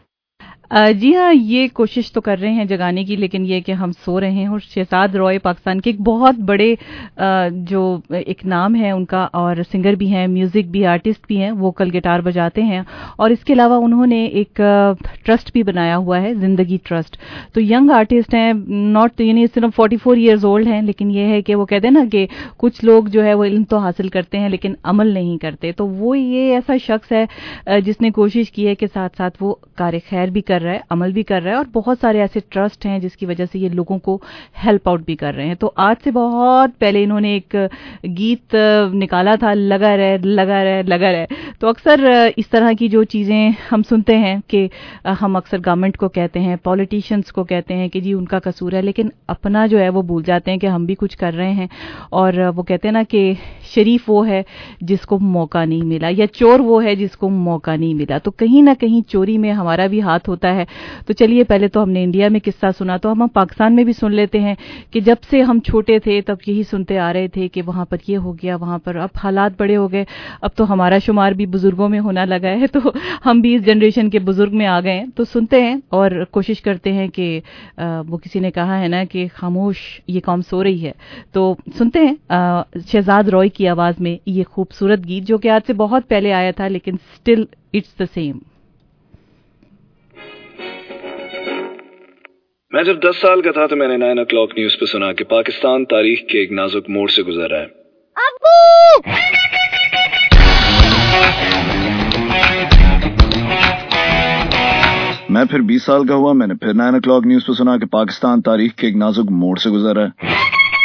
जी हाँ, ये कोशिश तो कर रहे हैं जगाने की, लेकिन ये कि हम सो रहे हैं। और शहजाद रॉय पाकिस्तान के एक बहुत बड़े जो एक नाम है उनका, और सिंगर भी हैं, म्यूजिक भी, आर्टिस्ट भी हैं, वोकल गिटार बजाते हैं। और इसके अलावा उन्होंने एक ट्रस्ट भी बनाया हुआ है, जिंदगी ट्रस्ट। तो यंग आर्टिस्ट हैं, नॉट यानी सिर्फ 44 ईयर्स ओल्ड हैं, लेकिन ये है कि वो कहते हैं ना कि कुछ लोग जो है वो इल्म तो हासिल करते हैं लेकिन अमल नहीं करते। तो वो ये ऐसा शख्स है जिसने कोशिश की है कि साथ साथ वो कार्य खैर भी कर रहा है, अमल भी कर रहा है, और बहुत सारे ऐसे ट्रस्ट हैं जिसकी वजह से ये लोगों को हेल्प आउट भी कर रहे हैं। तो आज से बहुत पहले इन्होंने एक गीत निकाला था, लगा रहे लगा रहे लगा रहे। तो अक्सर इस तरह की जो चीजें हम सुनते हैं कि हम अक्सर गवर्नमेंट को कहते हैं, पॉलिटिशियंस को कहते हैं कि जी उनका कसूर है, लेकिन अपना जो है वो भूल जाते हैं कि हम भी कुछ कर रहे हैं। और वो कहते हैं ना कि शरीफ वो है जिसको मौका नहीं मिला, या चोर वो है जिसको मौका नहीं मिला। तो कहीं ना कहीं चोरी में हमारा भी हाथ होता ہوتا ہے. تو چلیے پہلے تو ہم نے انڈیا میں قصہ سنا, تو ہم پاکستان میں بھی سن لیتے ہیں کہ جب سے ہم چھوٹے تھے تب یہی سنتے آ رہے تھے کہ وہاں پر یہ ہو گیا, وہاں پر. اب حالات بڑے ہو گئے, اب تو ہمارا شمار بھی بزرگوں میں ہونا لگا ہے, تو ہم بھی اس جنریشن کے بزرگ میں آ گئے ہیں. تو سنتے ہیں اور کوشش کرتے ہیں کہ وہ کسی نے کہا ہے نا کہ خاموش یہ قوم سو رہی ہے, تو سنتے ہیں شہزاد روی کی آواز میں یہ خوبصورت گیت جو کہ آج سے بہت پہلے آیا تھا لیکن اسٹل اٹس دا سیم. میں جب 10 سال کا تھا تو میں نے 9 o'clock نیوز پہ سنا کہ پاکستان تاریخ کے ایک نازک موڑ سے گزر رہا ہے. میں پھر 20 سال کا ہوا, میں نے پھر 9 o'clock نیوز پہ سنا کہ پاکستان تاریخ کے ایک نازک موڑ سے گزر رہا ہے.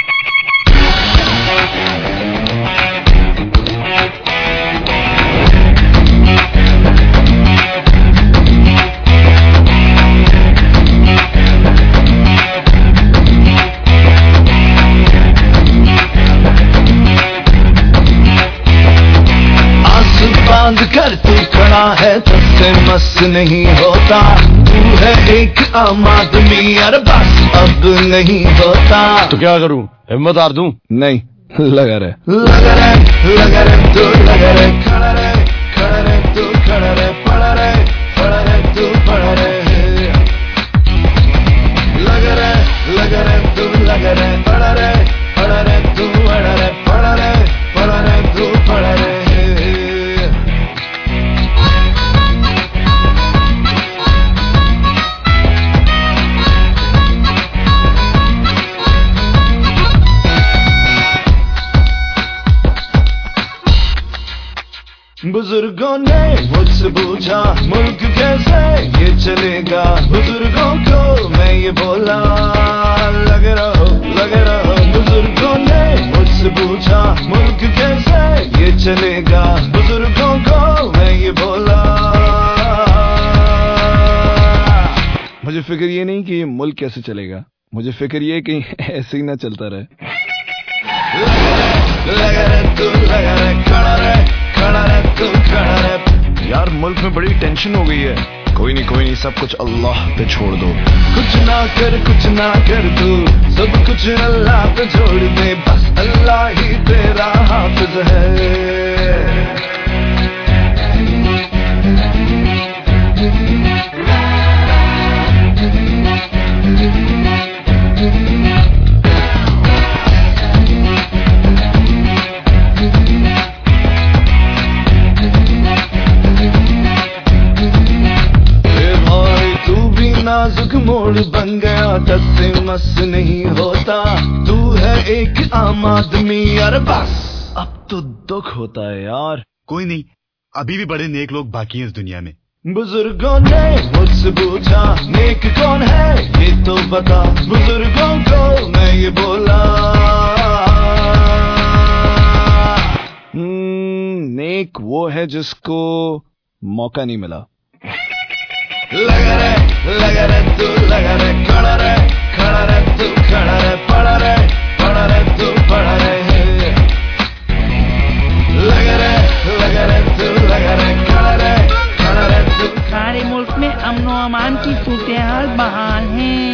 باندھ کر تو کھڑا ہے تب سے مس نہیں ہوتا, تو ہے ایک عام آدمی یار بس اب نہیں ہوتا. تو کیا کروں, ہمت ہار دوں؟ نہیں, لگا رہے لگا رہے لگا رہے تو لگا رہے, کھڑا رہے کھڑا رہے تو کھڑا رہے, پڑا رہے پڑا رہے تو پڑا رہے, لگا رہے تو لگا رہے, پڑا رہے تو پڑا رہے, پڑا رہے تو پڑا رہے. بزرگوں نے مجھ سے پوچھا ملک کیسے یہ چلے گا, بزرگوں کو میں یہ بولا لگ رہو. بزرگوں نے مجھ سے پوچھا ملک کیسے یہ چلے گا, بزرگوں کو میں یہ بولا. مجھے فکر یہ نہیں کہ یہ ملک کیسے چلے گا, مجھے فکر یہ کہ ایسے ہی نہ چلتا رہے. لگا رہے تو لگا رہے, کھڑا رہے کھڑا رہے تو کھڑا رہے. یار ملک میں بڑی ٹینشن ہو گئی ہے. کوئی نہیں سب کچھ اللہ پہ چھوڑ دو. کچھ نہ کر تو سب کچھ اللہ پہ چھوڑ دے, بس اللہ ہی تیرا حافظ ہے. نازک موڑ بن گیا تب سے مس نہیں ہوتا, تو ہے ایک عام آدمی یار بس اب تو دکھ ہوتا ہے یار. کوئی نہیں, ابھی بھی بڑے نیک لوگ باقی ہیں اس دنیا میں. بزرگوں نے مجھ سے پوچھا نیک کون ہے یہ تو بتا, بزرگوں کو میں یہ بولا. نیک وہ ہے جس کو موقع نہیں ملا. لگا رہے تو لگا رہے, کھڑا رہے تو کھڑا رہے, پڑا رہے تو پڑا رہے, لگا رہے تو لگا رہے, کھڑا رہے تو. سارے ملک میں امن و امان کی صورتحال بحال ہیں.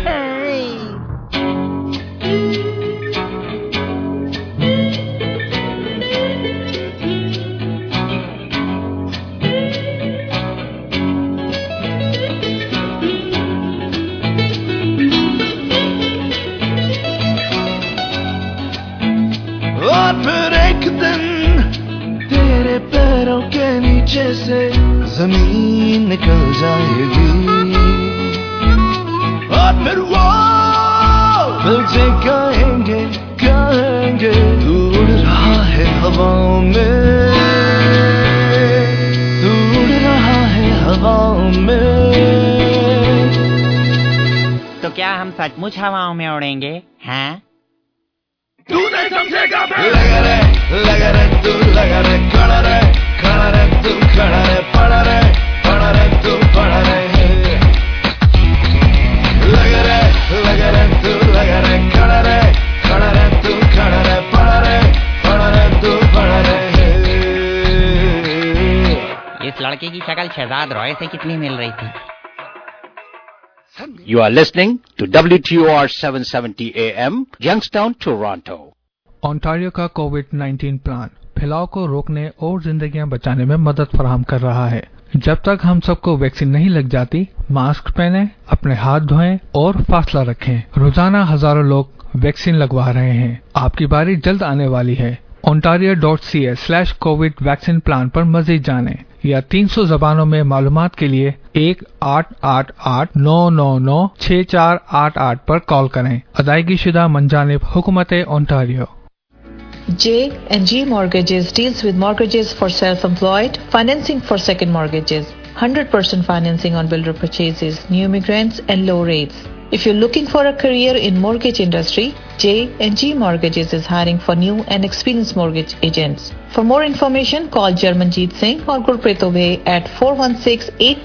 اور پھر ایک دن تیرے پیروں کے نیچے سے زمین نکل جائے گی, اور پھر وہ تجھے کہیں گے تو اڑ رہا ہے ہواؤں میں, تو اڑ رہا ہے ہواؤں میں. تو کیا ہم سچ مچ ہواؤں میں اڑیں گے؟ ہاں تو نہیں سمجھے گا. لگا رہے تو لگا رہے, کھڑا رہے تو کھڑا رہے, پڑا رہے تو پڑا رہے, لگا رہے تو لگا رہے, کھڑا رہے تو کھڑا رہے, پڑا رہے تو پڑا رہے. اس لڑکے کی شکل شہزاد روی سے کتنی مل رہی تھی. You are listening to WTOR 770 AM, Youngstown, Toronto. Ontario का कोविड-19 प्लान फैलाव को रोकने और जिंदगियां बचाने में मदद फराहम कर रहा है। जब तक हम सबको वैक्सीन नहीं लग जाती, मास्क पहने, अपने हाथ धोएं और फासला रखें। रोजाना हजारों लोग वैक्सीन लगवा रहे हैं। आपकी बारी जल्द आने वाली है। ontario.ca/covid वैक्सीन प्लान पर मजीद जानें या 300 जबानों में मालूमात के लिए 1-888-999-6488 पर कॉल करें। अदायगी शुदा मंजानिब हुकूमत Ontario. J&G Mortgages deals with mortgages for self-employed, financing for second mortgages, 100% financing on builder purchases, new immigrants and low rates. If you're looking for a career in mortgage industry, J&G Mortgages is hiring for new and experienced mortgage agents. For more information, call Jarmanjeet Singh or Gurpreet Obey at 416-8